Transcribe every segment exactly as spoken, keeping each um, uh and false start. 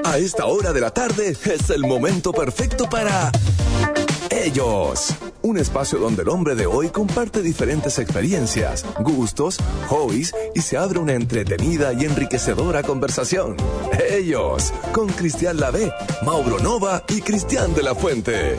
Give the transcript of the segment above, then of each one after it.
A esta hora de la tarde es el momento perfecto para Ellos. Un espacio donde el hombre de hoy comparte diferentes experiencias, gustos, hobbies y se abre una entretenida y enriquecedora conversación. Ellos, con Cristian Lavé, Mauro Nova y Cristian de la Fuente.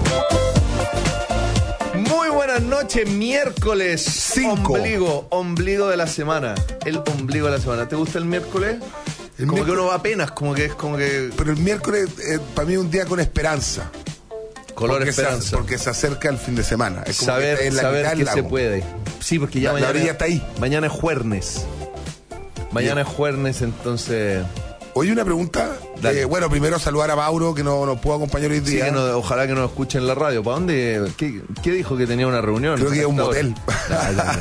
Muy buenas noches, miércoles Cinco. Ombligo, ombligo de la semana. El ombligo de la semana. ¿Te gusta el miércoles? El como miércoles... que uno va apenas, como que es como que... Pero el miércoles eh, para mí es un día con esperanza. Color porque esperanza. Se, porque se acerca el fin de semana. Es como saber que en la saber mitad que del se lago. puede. Sí, porque ya La, mañana... la orilla está ahí. Mañana es jueves. Mañana Bien. es jueves, entonces... Oye, una pregunta. Eh, bueno, primero saludar a Mauro, que no nos pudo acompañar hoy Sí, día. que no, ojalá que nos escuchen en la radio. ¿Para dónde? ¿Qué, qué dijo que tenía una reunión? Creo que iba a un motel. No, no,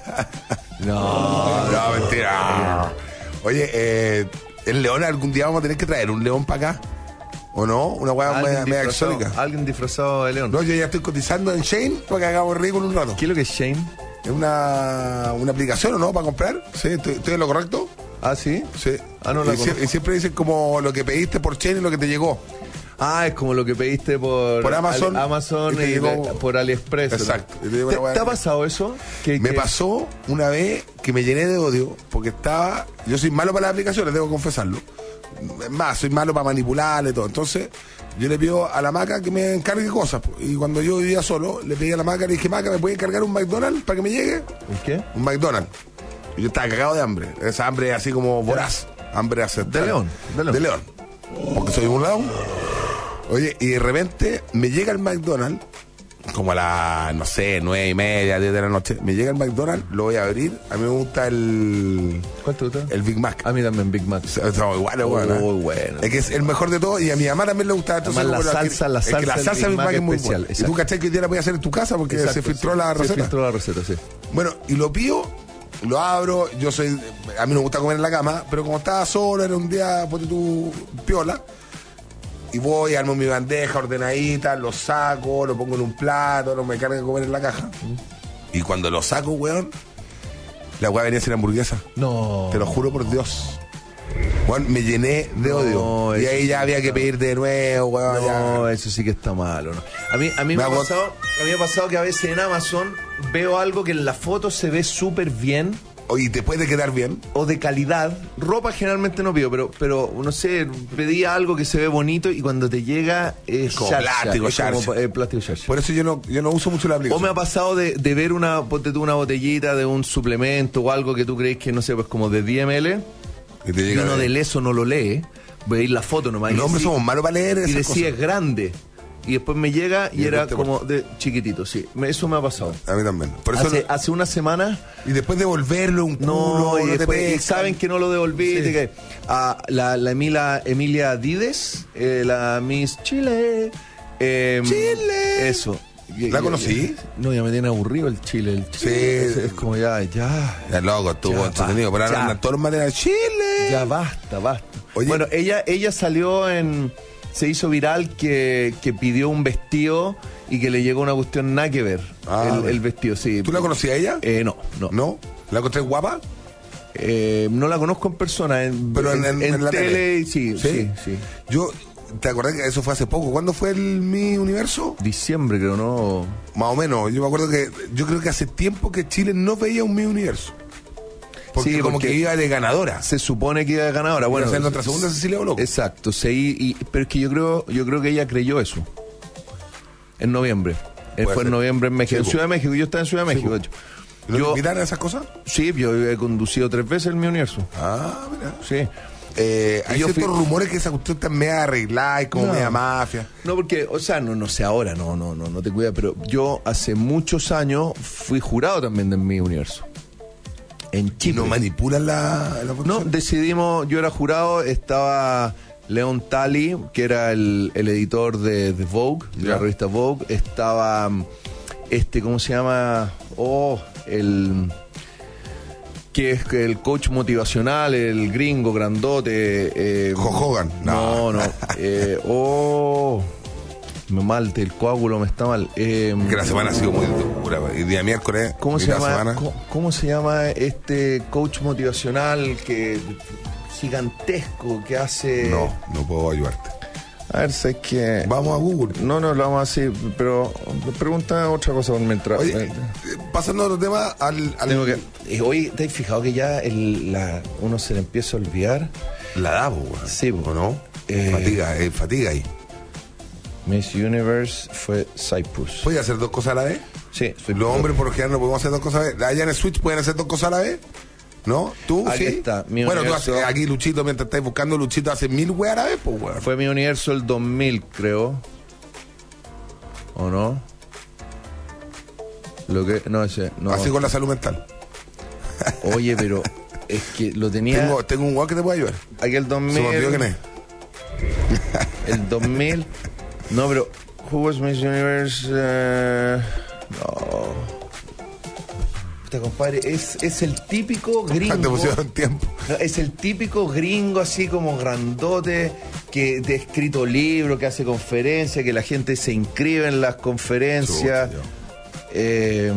no. No, No, mentira. Oye, eh, el león, algún día vamos a tener que traer un león para acá. ¿O no? Una hueá media, media disfrazado- exótica. Alguien disfrazado de león. No, yo ya estoy cotizando en Shane para que hagamos rico en un rato. ¿Qué es lo que es Shane? ¿Es una, una aplicación o no para comprar? ¿Sí? ¿Estoy, estoy en lo correcto? Ah, ¿sí? Sí. Ah, no la y, sie- conozco. y siempre dicen como lo que pediste por Shane y lo que te llegó. Ah, es como lo que pediste por, Por Amazon. Ali- Amazon Y te y llegó- de- por AliExpress. Exacto. Y te ¿Te, llegó una hueá- te ha pasado eso? Que, Me que- pasó una vez que me llené de odio porque estaba... Yo soy malo para las aplicaciones, debo confesarlo. Es más, soy malo para manipularle y todo. Entonces, yo le pido a la maca que me encargue cosas. Y cuando yo vivía solo, le pedí a la maca, le dije, maca, ¿me puede encargar un McDonald's para que me llegue? ¿Un qué? Un McDonald's. Y yo estaba cagado de hambre. Esa hambre así como voraz. Hambre aceptada. De león, de león. De león. Porque soy un león. Oye, y de repente me llega el McDonald's, como a las, no sé, nueve y media, diez de la noche. Me llega el McDonald's, lo voy a abrir. A mí me gusta el... ¿Cuál te gusta? El Big Mac. A mí también Big Mac. Son iguales, bueno. Muy bueno. Es que es el mejor de todo y a mi mamá también le gusta. Entonces, Además, la como salsa- la es que salsa la del salsa Big Big Mac Mac es muy especial, buena. Y exacto. tú cachai que hoy día la voy a hacer en tu casa porque Exacto, se filtró sí. la receta. Se filtró la receta, sí. Bueno, y lo pido, lo abro, yo soy, a mí no me gusta comer en la cama, pero como estaba solo, era un día, ponte tú, piola, y voy, armo mi bandeja ordenadita, lo saco, lo pongo en un plato, no me carga comer en la caja. Y cuando lo saco, weón, la weá venía a ser hamburguesa. No. Te lo juro por Dios. Weón, me llené de No, odio. Y eso ahí sí ya había está- que pedir de nuevo, weón. No, ya. eso sí que está malo, ¿no? A mí, a mí me, Me ha hago- pasado, a mí me ha pasado que a veces en Amazon veo algo que en la foto se ve súper bien Oye, te puede quedar bien. o de calidad. Ropa generalmente no pido, pero, pero no sé, pedí algo que se ve bonito y cuando te llega es Como charcha, plástico, es como, charcha. eh, plástico charcha. Por eso yo no, yo no uso mucho la O aplicación. me ha pasado de, de ver una, ponte tú, una botellita de un suplemento o algo que tú crees que, no sé, pues como de diez mililitros Y te y llega uno de- del eso no lo lee, veis la foto nomás. y Los hombres decí- somos malos para leer y esas decía cosas. es grande. Y después me llega y, Y era después te como de chiquitito, sí. Me- Eso me ha pasado. A mí también. Por eso Hace, no- hace una semana, y después devolverlo un culo, no, y, no te después, y pescan. saben que no lo devolví. Sí. de que, ah, la, la Emilia, Emilia Dides, eh, la Miss Chile. eh, Chile. Eso. Y- ¿La y- conocí? No, ya me tiene aburrido el Chile. El Chile. Sí. Es, es como ya, ya. Ya loco, estuvo Ya entretenido. va, Pero ahora ya. andan todos los materiales. ¡Chile! Ya basta, basta. Oye. Bueno, ella, ella salió en. Se hizo viral que, que pidió un vestido y que le llegó una cuestión nada que ver. Ah, el, bueno. el vestido, sí. ¿Tú la conocías a ella? Eh, no, no. ¿No? ¿La encontré guapa? Eh, no la conozco en persona. En, Pero en, en- en la tele, tele. sí, sí, sí. Yo, ¿te acordás que eso fue hace poco? ¿Cuándo fue el Mi Universo? Diciembre, creo, ¿no? Más o menos. Yo me acuerdo que, yo creo que hace tiempo que Chile no veía un Mi Universo. Porque Sí, como porque que iba de ganadora. Se supone que iba ganadora. Bueno, Iba a ser nuestra segunda Cecilia Boloco. Exacto. Se, y, y- pero es que yo creo, yo creo que ella creyó eso. En noviembre. Eh, Puede fue en ser. noviembre en México. Sí, en po. Ciudad de México. Yo estaba en Ciudad de Sí, México, po. de hecho. ¿No Yo, te invitan a esas cosas? sí, yo he conducido tres veces el Mi Universo. Ah, mira. Sí. Eh, hay Y yo ciertos fui- rumores que esa cuestión está media arreglada y como No. media mafia. No, porque, o sea, no, no sé ahora, no, no, no, no te cuida, pero yo hace muchos años fui jurado también de Mi Universo. En ¿Y Chile. no manipulan la, la No, votación? decidimos, yo era jurado, estaba León Talley, que era el, el editor de, de Vogue, de Ya. la revista Vogue, estaba este, ¿cómo se llama? Oh, el que es el coach motivacional, el gringo grandote. Eh, Hulk Hogan. No, No. no. eh, oh, me mal, el coágulo me está mal. Eh, Que la semana ha sido muy dura. El día miércoles. ¿Cómo se mitad de llama? semana. ¿cómo, cómo se llama este coach motivacional que gigantesco que hace... No, no puedo ayudarte. A ver, sé que... Vamos a Google. No, no, lo vamos a hacer, pero pregunta otra cosa por mientras... Oye, eh, pasando a otro tema, al... al... Tengo que... eh, Hoy, ¿te has fijado que ya el, la, uno se le empieza a olvidar? La da, po, weón. Sí, po. ¿O no? Eh, Fatiga, eh, fatiga ahí. Miss Universe fue Cyprus. ¿Puedes hacer dos cosas a la vez? Sí, soy Los hombres por lo general no podemos hacer dos cosas a la vez. Allá en el Switch pueden hacer dos cosas a la vez. ¿No? ¿Tú? Aquí sí. está, mi bueno, universo. tú haces, aquí Luchito, mientras estáis buscando, Luchito hace mil weas a la vez, pues weón. Fue mi universo el dos mil, creo. ¿O no? Lo que... No, ese... No. Así con la salud mental. Oye, pero es que lo tenía... Tengo, tengo un weón que te puede ayudar. Aquí el dos mil... Se me olvidó quién es. El dos mil... No, pero... Who was Miss Universe? Uh, no... Puta, compadre, es, es el típico gringo... Te pusieron tiempo. No, es el típico gringo así como grandote, que de escrito libro, que hace conferencias, que la gente se inscribe en las conferencias. Eh,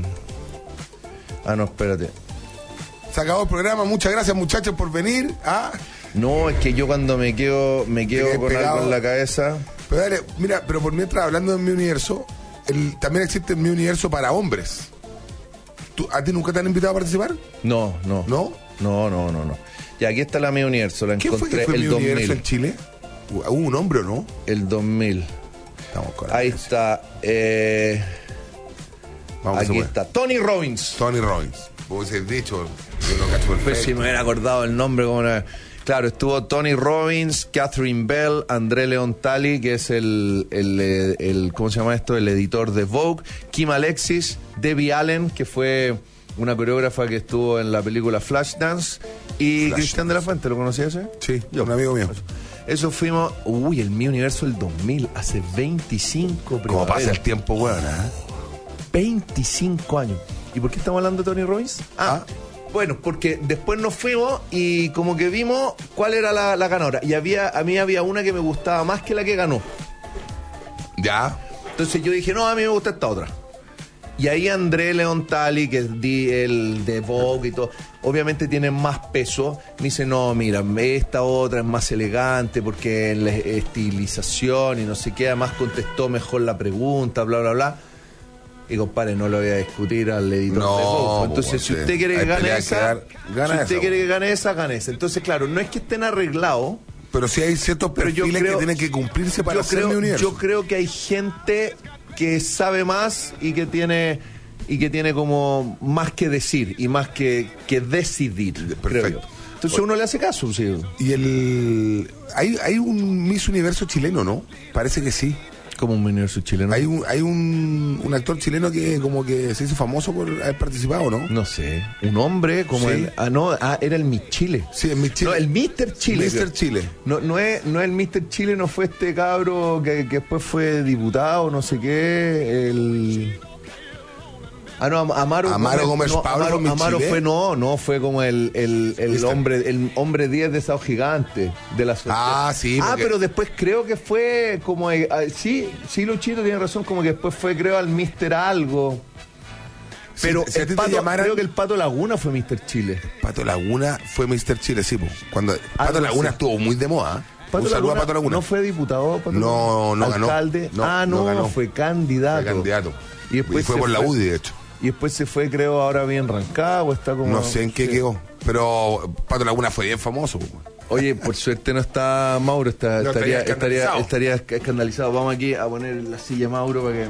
ah, no, espérate. Se acabó el programa. Muchas gracias, muchachos, por venir. ¿Ah? No, es que yo cuando me quedo, me quedo con pegado. algo en la cabeza. Pero dale, mira, pero por mientras, hablando de mi universo, el, también existe mi universo para hombres. ¿Tú, ¿A ti nunca te han invitado a participar? No, no. ¿No? No, no, no, no. Y aquí está la Mi Universo, la ¿Quién fue encontré que fue el mi dos universo mil. en Chile? ¿Hubo un hombre o no? El dos mil. Estamos con la Ahí audiencia. está. Eh, Vamos, aquí se puede. está. Tony Robbins. Tony Robbins. Vos hubiese dicho, yo lo cacho perfecto. Pues si me hubiera acordado el nombre como una... Claro, estuvo Tony Robbins, Catherine Bell, André Leontali, que es el, el, el, el ¿cómo se llama esto? El editor de Vogue, Kim Alexis, Debbie Allen, que fue una coreógrafa que estuvo en la película Flashdance, y Flashdance. Cristian de la Fuente, ¿lo conocías ese? Sí, Yo. un amigo mío. Eso fuimos, uy, el Mi Universo del dos mil, hace veinticinco Como pasa el tiempo, weón, ¿eh? veinticinco años. ¿Y por qué estamos hablando de Tony Robbins? Ah, Ah. bueno, porque después nos fuimos y como que vimos cuál era la, la ganadora. Y había, a mí había una que me gustaba más que la que ganó. Ya. Entonces yo dije, no, a mí me gusta esta otra. Y ahí André Leontali, que es di- el de Vogue y todo, obviamente tiene más peso. Me dice, no, mira, esta otra es más elegante porque en la estilización y no sé qué, además contestó mejor la pregunta, bla, bla, bla. Y compadre, no lo voy a discutir al editor No, de Vogue. Entonces, pues, si sí. usted quiere que Hay gane pelea que esa, dar, gana si usted esa, quiere pues. que gane esa, gane esa. Entonces, claro, no es que estén arreglados, Pero sí hay ciertos pero yo perfiles creo, que tienen que cumplirse para yo hacer mi creo, universo. yo creo que hay gente que sabe más y que tiene y que tiene como más que decir y más que, que decidir, creo Perfecto. yo. Entonces uno le hace caso, sí. Y el... Hay, hay un Miss Universo chileno, ¿no? Parece que sí. Como un universo chileno. Hay un, hay un, un actor chileno que como que se hizo famoso por haber participado, ¿no? No sé, un hombre como Sí. el... Ah, no, ah, era el Miss Chile. Sí, en Miss Chile. No, el mister Chile. mister creo. Chile. No, no es, no es el mister Chile, no fue este cabro que, que después fue diputado, no sé qué, el... Ah, no, Am- Amaro, Amaro Gómez no, Pablo, Amaro, Miss Amaro Chile. fue, no, no, fue como el, el, el Mister hombre el hombre diez de Sao Gigante de la sociedad. Ah, sí, Ah, porque- pero después creo que fue como... eh, ah, sí, sí, Luchito tiene razón, como que después fue, creo, al mister Algo. Si- Pero si a el ti te Pato, llamaran- creo que el Pato Laguna fue mister Chile. Pato Laguna fue mister Chile, sí, po. Cuando Pato Algo Laguna así. estuvo muy de moda. Pato Un saludo Laguna a Pato Laguna. ¿No fue diputado? Pato No, Laguna? no ganó. ¿Alcalde? No, ah, no, no ganó. fue candidato. Fue candidato. Y después fue se por la fue- U D I, de hecho. Y después se fue, creo, ahora bien Rancagua, está como... No sé en qué Sí. quedó. Pero Pato Laguna fue bien famoso, po. Oye, por suerte no está Mauro, está, No, estaría, estaría estaría, escandalizado. estaría escandalizado. Vamos aquí a poner la silla Mauro para que...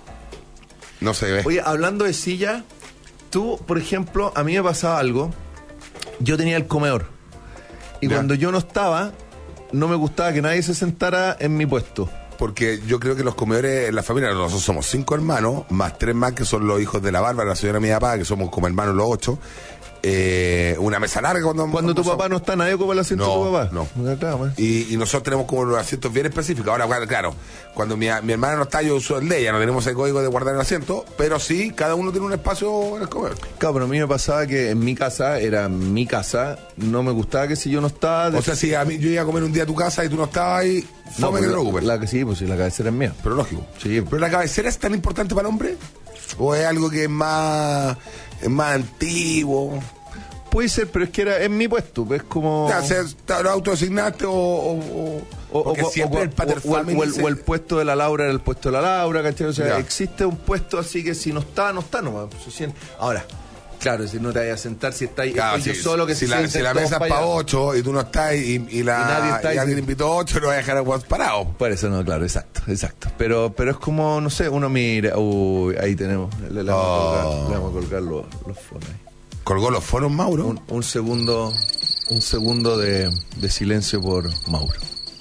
No se ve. Oye, hablando de silla, tú, por ejemplo, a mí me pasaba algo. Yo tenía el comedor. Y Ya. cuando yo no estaba, no me gustaba que nadie se sentara en mi puesto. Porque yo creo que los comedores en la familia, nosotros somos cinco hermanos, más tres más que son los hijos de la Bárbara, la señora de mi papá, que somos como hermanos los ocho. Eh, una mesa larga cuando... Cuando tu somos- papá no está, nadie ocupa el asiento No, de tu papá. no. Ah, claro, pues. Y, y nosotros tenemos como los asientos bien específicos. Ahora, claro, claro, cuando mi, mi hermana no está, yo uso el de ella, no tenemos el código de guardar el asiento, pero sí, cada uno tiene un espacio en el comedor. Claro, pero a mí me pasaba que en mi casa, era mi casa, no me gustaba que si yo no estaba... de- O sea, si a mí yo iba a comer un día a tu casa y tú no estabas ahí, no me pero te preocupes. la, la que sí, pues sí, la cabecera es mía. Pero lógico. Sí. ¿Pero la cabecera es tan importante para el hombre? ¿O es algo que es más, es más antiguo? puede ser, pero es que era en mi puesto, es como... Ya, se, te lo autodesignaste o... o, o O, porque o- siempre o- el pater o- o el, family o el- se- o el puesto de la Laura era el puesto de la Laura, ¿cachai? O sea, Ya. existe un puesto así que si no está, no está nomás. Se siente- Ahora, claro, si no te vayas a sentar, si está ahí, Claro, estoy si, yo solo que si se la, sienten si la todos mesa es pa' para allá. ocho y tú no estás y, y, la, Y nadie está y y alguien sí. invitó ocho, lo va a dejar a Juan parado. Por eso no, claro, exacto, exacto. Pero, pero es como, no sé, uno mira, uy, ahí tenemos, le, le vamos a Oh. colgar, le vamos a colgar los, los fonos ahí. Colgó los fonos, Mauro. Un, un segundo, un segundo de, de silencio por Mauro.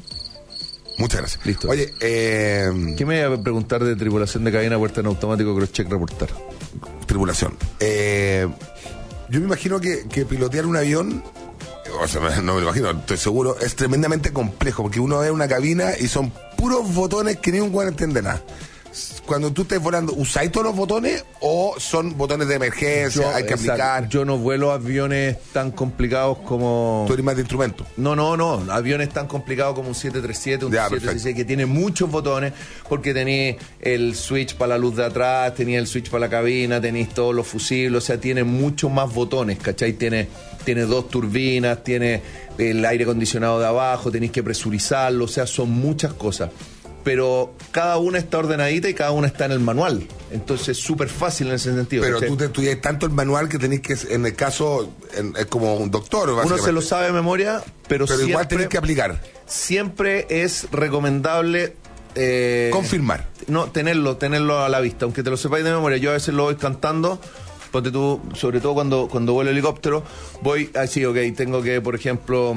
Muchas gracias. Listo. Oye, eh, ¿Qué me iba a preguntar de tripulación de cabina, puerta en automático, crosscheck, reportar? tripulación. Eh, yo me imagino que, que pilotear un avión, o sea, no me lo imagino, estoy seguro, es tremendamente complejo, porque uno ve una cabina y son puros botones que ni un güey entiende nada. Cuando tú estés volando, ¿usáis todos los botones o son botones de emergencia? Yo, hay que exacto, aplicar. yo no vuelo aviones tan complicados como... Tú eres más de instrumento. No, no, no. Aviones tan complicados como un siete treinta y siete, un Ya, siete perfecto. dieciséis, que tiene muchos botones, porque tenéis el switch para la luz de atrás, tenéis el switch para la cabina, tenéis todos los fusibles, o sea, tiene muchos más botones, ¿cachai? Tiene, tiene dos turbinas, tiene el aire acondicionado de abajo, tenéis que presurizarlo, o sea, son muchas cosas. Pero cada una está ordenadita y cada una está en el manual. Entonces es súper fácil en ese sentido. Pero ¿cachai? tú te estudias tanto el manual que tenés que, en el caso, en- es como un doctor, Uno básicamente. se lo sabe de memoria, pero, Pero igual siempre, tenés que aplicar. siempre es recomendable eh, Confirmar. no, tenerlo, tenerlo a la vista, aunque te lo sepáis de memoria. Yo a veces lo voy cantando, ponte tú, sobre todo cuando, cuando vuelo helicóptero, voy así, ok, tengo que, por ejemplo,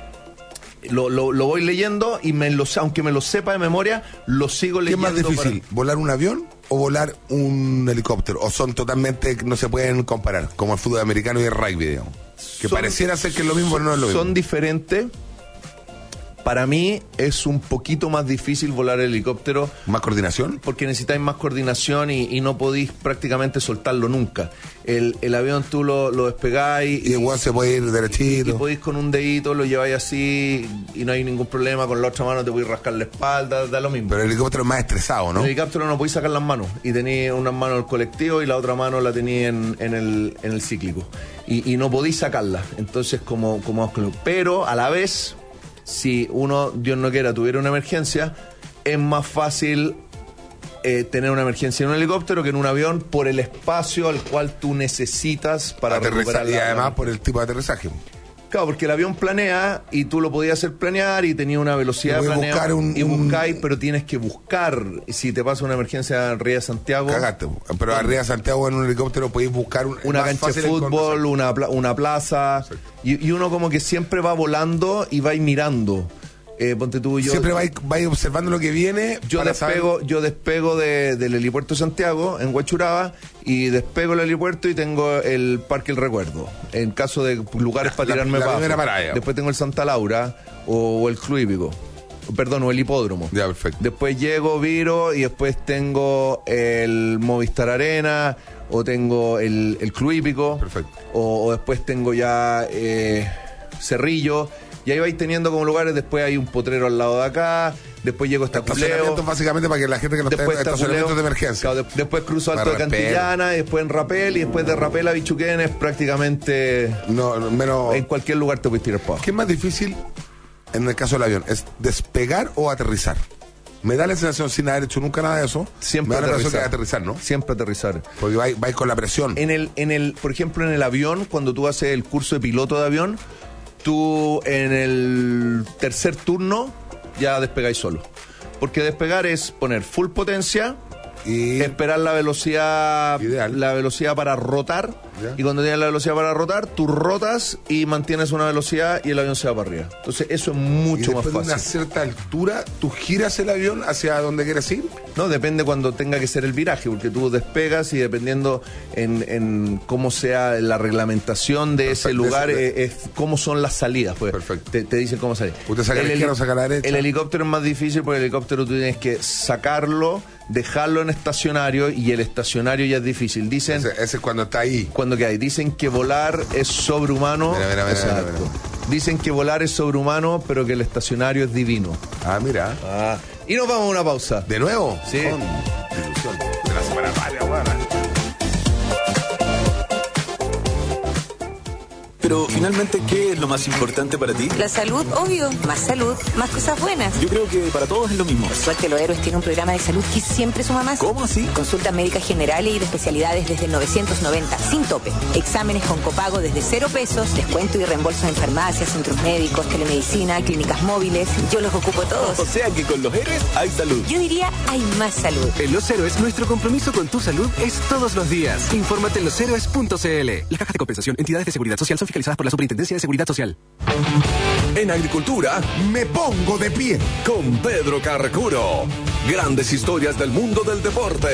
lo, lo, lo voy leyendo y me lo, aunque me lo sepa de memoria, lo sigo ¿Qué es leyendo. más difícil? para- ¿Volar un avión o volar un helicóptero? ¿O son totalmente, no se pueden comparar? Como el fútbol americano y el rugby, digamos. Que Son- pareciera ser que es lo mismo, pero no es lo mismo. Son diferentes. Para mí es un poquito más difícil volar el helicóptero ¿Más coordinación? porque necesitáis más coordinación y, y no podéis prácticamente soltarlo nunca. El, el avión tú lo, lo despegáis Y igual se puede ir y derechito. podéis con un dedito, lo lleváis así y no hay ningún problema. Con la otra mano te podéis rascar la espalda, da lo mismo. Pero el helicóptero es más estresado, ¿no? El helicóptero no podéis sacar las manos y tenéis una mano en el colectivo y la otra mano la tenéis en, en, el, en el cíclico. Y, y no podéis sacarla. Entonces, como, como. Pero a la vez, si uno, Dios no quiera, tuviera una emergencia, es más fácil eh, tener una emergencia en un helicóptero que en un avión por el espacio al cual tú necesitas para Aterriza- recuperar y la- además la- por el tipo de aterrizaje. Claro, porque el avión planea y tú lo podías hacer planear y tenía una velocidad Y de voy a planeo buscar un- y un- buscáis, pero tienes que buscar. Si te pasa una emergencia en Río de Santiago, Cagaste. Pero arriba de Santiago en un helicóptero podéis buscar un, una más cancha de fácil fútbol, encontrar- una, pla- una plaza, y, y uno como que siempre va volando y va ir mirando. Eh, ponte tú, yo, Siempre vais, vais observando lo que viene. yo para despego, yo despego de- del helipuerto de Santiago, en Huachuraba, y despego el helipuerto y tengo el Parque El Recuerdo. En caso de lugares para La- tirarme la para primera abajo. parada. Después tengo el Santa Laura o, o el Club Hípico. Perdón, o el hipódromo. Ya, perfecto. Después llego, viro y después tengo el Movistar Arena o tengo el, el Club Hípico. Perfecto. O, o después tengo ya eh, Cerrillo. Y ahí vais teniendo como lugares. Después hay un potrero al lado de acá. Después llego hasta Culeo. Estacionamientos básicamente para que la gente que lo esté Después en está estacionamientos Culeo. de emergencia. Claro, de- después cruzo Alto de Rapel. Cantillana, y después en Rapel, y después de Rapel a Bichuquén es prácticamente No, no, menos. en cualquier lugar te puedes tirar para abajo. ¿Qué es más difícil en el caso del avión? ¿Es despegar o aterrizar? Me da la sensación, sin haber hecho nunca nada de eso, Siempre me da la aterrizar. sensación que es aterrizar, ¿no? Siempre aterrizar. Porque vais, vais con la presión. En el, en el, por ejemplo, en el avión, cuando tú haces el curso de piloto de avión, tú en el tercer turno ya despegáis solo. Porque despegar es poner full potencia, Y esperar la velocidad Ideal. la velocidad para rotar, Ya. y cuando tienes la velocidad para rotar, tú rotas y mantienes una velocidad y el avión se va para arriba. Entonces eso es y mucho más después de una fácil. cierta altura, tú giras el avión hacia donde quieres ir. No, depende cuando tenga que ser el viraje, porque tú despegas y dependiendo en, en cómo sea la reglamentación de ese Perfecto, lugar, ese- eh, es cómo son las salidas. Pues. Perfecto. Te, te dicen cómo salir. Usted saca a la El izquierda o heli- saca a la derecha. El helicóptero es más difícil porque el helicóptero tú tienes que sacarlo, dejarlo en estacionario, y el estacionario ya es difícil. Dicen, Ese, ese es cuando está ahí. cuando que hay, dicen que volar es sobrehumano. Mira, mira, mira, Exacto. mira, mira. Dicen que volar es sobrehumano, pero que el estacionario es divino. Ah, mira. Ah. Y nos vamos a una pausa. ¿De nuevo? Sí. Con ilusión. De la semana patria, buena. Pero finalmente, ¿qué es lo más importante para ti? La salud, obvio. Más salud, más cosas buenas. Yo creo que para todos es lo mismo. Por suerte, Los Héroes tiene un programa de salud que siempre suma más. ¿Cómo así? Consultas médicas generales y de especialidades desde novecientos noventa, sin tope. Exámenes con copago desde cero pesos, descuento y reembolso en farmacias, centros médicos, telemedicina, clínicas móviles. Yo los ocupo todos. O sea que con Los Héroes hay salud. Yo diría, hay más salud. En Los Héroes, nuestro compromiso con tu salud es todos los días. Infórmate en los héroes punto c l. Las cajas de compensación, entidades de seguridad social son fiscalizadas por la Superintendencia de Seguridad Social. En agricultura, me pongo de pie con Pedro Carcuro. Grandes historias del mundo del deporte.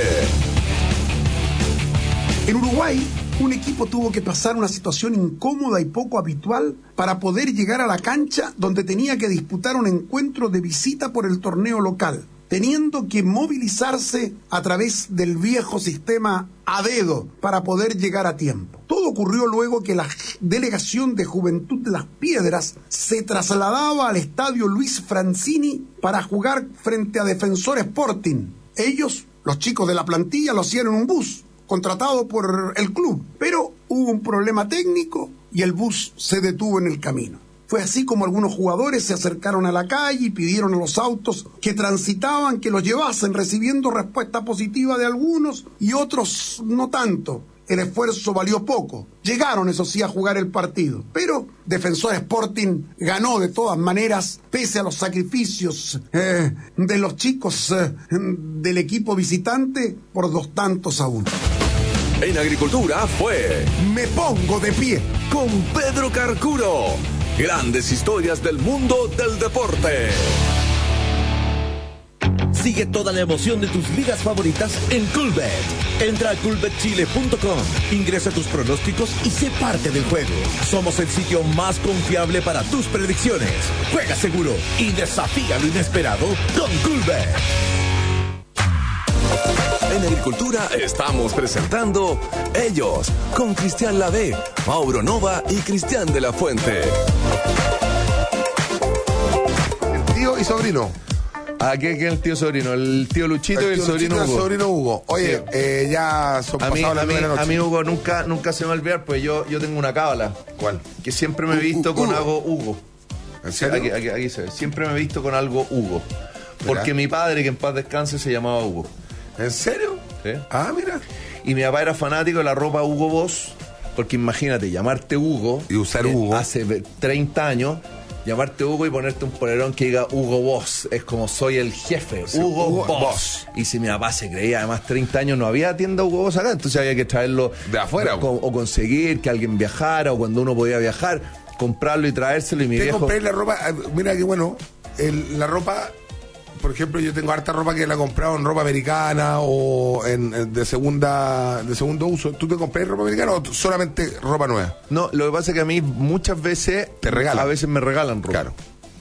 En Uruguay, un equipo tuvo que pasar una situación incómoda y poco habitual para poder llegar a la cancha donde tenía que disputar un encuentro de visita por el torneo local, teniendo que movilizarse a través del viejo sistema a dedo para poder llegar a tiempo. Todo ocurrió luego que la delegación de Juventud de Las Piedras se trasladaba al estadio Luis Francini para jugar frente a Defensor Sporting. Ellos, los chicos de la plantilla, lo hacían en un bus contratado por el club, pero hubo un problema técnico y el bus se detuvo en el camino. Fue así como algunos jugadores se acercaron a la calle y pidieron a los autos que transitaban que los llevasen, recibiendo respuesta positiva de algunos y otros no tanto. El esfuerzo valió poco. Llegaron, eso sí, a jugar el partido. Pero Defensor Sporting ganó de todas maneras, pese a los sacrificios eh, de los chicos eh, del equipo visitante, por dos tantos a uno. En agricultura fue Me pongo de pie con Pedro Carcuro. Grandes historias del mundo del deporte. Sigue toda la emoción de tus ligas favoritas en Coolbet. Entra a coolbet chile punto com, ingresa tus pronósticos y sé parte del juego. Somos el sitio más confiable para tus predicciones. Juega seguro y desafía lo inesperado con Coolbet. En agricultura estamos presentando Ellos, con Cristian Lavé, Mauro Nova y Cristian de la Fuente. El tío y sobrino. ¿A qué, qué es el tío sobrino? El tío Luchito El y el tío sobrino Luchito y el Hugo. sobrino Hugo. Oye, Sí. eh, ya son A mí, pasadas a, las mí, nueve de la noche. a mí, Hugo, nunca, nunca se me va a olvidar, pues yo, yo tengo una cábala. ¿Cuál? Que siempre me he U- visto U- con Hugo. algo Hugo. ¿En serio? Aquí, aquí, aquí se ve. Siempre me he visto con algo Hugo. Porque Mira. mi padre, que en paz descanse, se llamaba Hugo. ¿En serio? ¿Sí? Ah, mira. Y mi papá era fanático de la ropa Hugo Boss. Porque imagínate, llamarte Hugo. Y usar eh, Hugo. Hace treinta años. Llamarte Hugo y ponerte un polerón que diga Hugo Boss. Es como soy el jefe. Sí, Hugo, Hugo Boss. Boss. Y si mi papá se creía, además treinta años no había tienda Hugo Boss acá. Entonces había que traerlo De afuera, O, o conseguir que alguien viajara. O cuando uno podía viajar, comprarlo y traérselo. Y mi ¿Te viejo... compré la ropa? Ah, mira qué bueno. El- la ropa, por ejemplo, yo tengo harta ropa que la he comprado en ropa americana o en, en- de segunda de segundo uso. ¿Tú te compré ropa americana o solamente ropa nueva? No, lo que pasa es que a mí muchas veces... Te regalan. A veces me regalan ropa. Claro.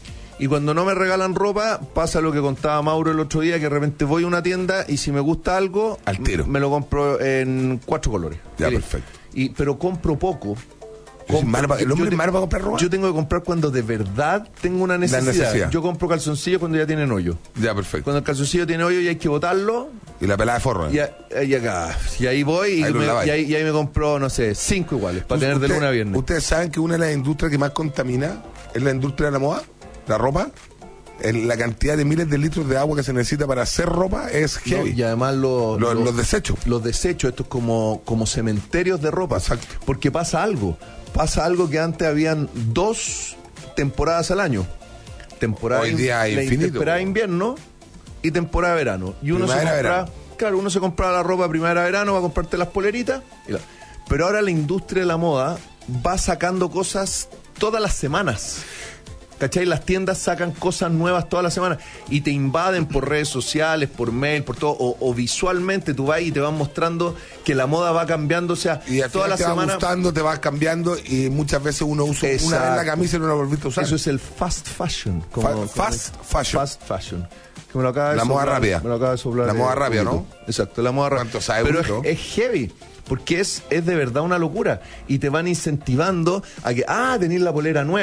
Y cuando no me regalan ropa, pasa lo que contaba Mauro el otro día, que de repente voy a una tienda y si me gusta algo, Al tiro. me lo compro en cuatro colores. Ya, Y- perfecto. Y, pero compro poco. Yo soy malo pa- ¿el hombre yo es malo para comprar ropa? Yo tengo que comprar cuando de verdad tengo una necesidad. necesidad. Yo compro calzoncillos cuando ya tienen hoyo. Ya, perfecto. Cuando el calzoncillo tiene hoyo y hay que botarlo, Y la pelada de forro. ¿eh? y, a- y acá. Y ahí voy y, Ahí lo me, laváis. y ahí, y ahí me compro, no sé, cinco iguales, para tener de Usted- lunes a viernes. Ustedes saben que una de las industrias que más contamina es la industria de la moda, la ropa. El- la cantidad de miles de litros de agua que se necesita para hacer ropa es No, heavy. y además lo- Los- lo- los desechos. Los desechos, esto es como, como cementerios de ropa. Exacto. Porque pasa algo. Pasa algo que antes habían dos temporadas al año. Temporada Hoy in- día hay la infinito. temporada de invierno y temporada de verano. Y uno se Primavera, compra, verano. claro, uno se compra la ropa primavera-verano, va a comprarte las poleritas. y la- Pero ahora la industria de la moda va sacando cosas todas las semanas. ¿Cachai? Las tiendas sacan cosas nuevas todas las semanas y te invaden por redes sociales, por mail, por todo, o, o visualmente tú vas y te van mostrando que la moda va cambiando, o sea, Y al toda final la te va semana. gustando, te vas cambiando y muchas veces uno usa una Exacto. vez la camisa y no la volviste a usar. Eso es el fast fashion. Fa- fast fashion. Fast fashion. Que me lo acaba de La moda soplar- rápida. Me lo acaba de soplar. La moda eh, rápida, Huguito. ¿no? Exacto, la moda rápida. ¿Cuánto sabe, Pero Huguito? es, es heavy. Porque es, es de verdad una locura. Y te van incentivando a que, ah, tenés la polera nueva.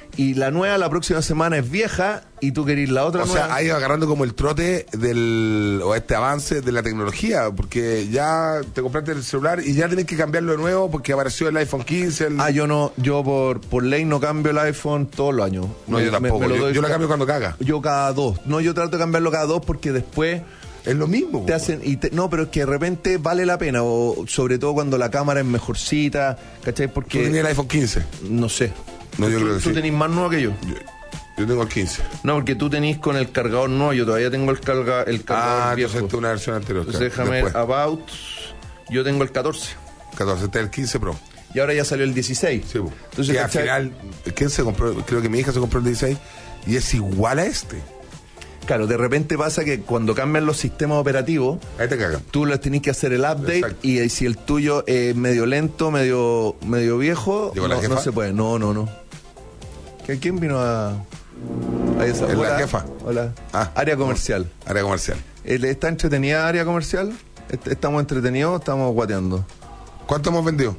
y la nueva la próxima semana es vieja y tú querés la otra O nueva. sea, ha ido agarrando como el trote del o este avance de la tecnología, porque ya te compraste el celular y ya tenés que cambiarlo de nuevo porque apareció el iPhone quince. El... Ah, yo no, yo por, por ley no cambio el iPhone todos los años. No, Me- yo me- tampoco. me lo yo, doy yo lo ca- cambio cuando caga. Yo cada dos. No, yo trato de cambiarlo cada dos porque después Es lo mismo. te hacen y te- no, pero es que de repente vale la pena, o sobre todo cuando la cámara es mejorcita, ¿cachai? Tú Porque tenías el iPhone quince. no sé. No, yo tú, creo que tú sí. tenés más nuevo que yo. Yo, yo tengo el quince. No, porque tú tenés con el cargador nuevo, yo todavía tengo el, carga, el cargador Ah, viejo. entonces esta es una versión anterior. Entonces claro, déjame, después. about, yo tengo el catorce. catorce, este es el quince Pro. Y ahora ya salió el dieciséis. Sí, po. Entonces, que al ¿cachai? final, ¿quién se compró? Creo que mi hija se compró el dieciséis y es igual a este. Claro, de repente pasa que cuando cambian los sistemas operativos, Ahí te cagan. tú les tenés que hacer el update. Exacto. Y eh, si el tuyo es medio lento, medio medio viejo, ¿Llegó la no, jefa? no se puede. No, no, no. ¿Qué- ¿Quién vino a, a esa? Es la Hola. jefa. Hola. Ah. Área comercial. Área comercial. Eh, ¿Está entretenida área comercial? Est- ¿Estamos entretenidos o estamos guateando? ¿Cuánto hemos vendido?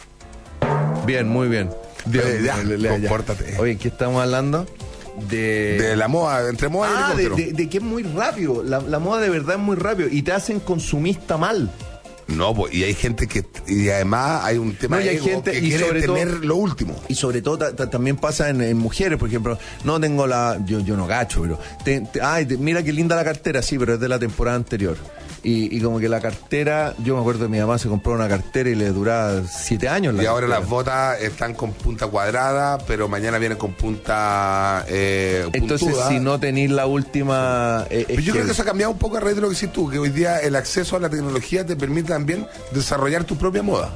Bien, muy bien. Eh, ya, Le- le- compórtate. Oye, ¿qué estamos hablando? De... De la moda, entre moda y Ah, de, helicóptero. de- de que es muy rápido. La, la moda de verdad es muy rápido. Y te hacen consumista mal. No, pues, y hay gente que. Y además hay un tema No, y hay ego gente- que y quiere sobre todo- tener lo último. Y sobre todo ta- ta- también pasa en, en mujeres, por ejemplo. No tengo la... Yo, yo no gacho, pero... te- te- ay, te- mira qué linda la cartera, sí, pero es de la temporada anterior. Y, y como que la cartera... Yo me acuerdo de mi mamá se compró una cartera y le duraba siete años la Y ahora cartera. las botas están con punta cuadrada, pero mañana vienen con punta eh, Entonces, puntuda. si no tenéis la última... eh, es Pero yo creo que- que eso ha cambiado un poco a raíz de lo que decís tú, que hoy día el acceso a la tecnología te permite también desarrollar tu propia moda.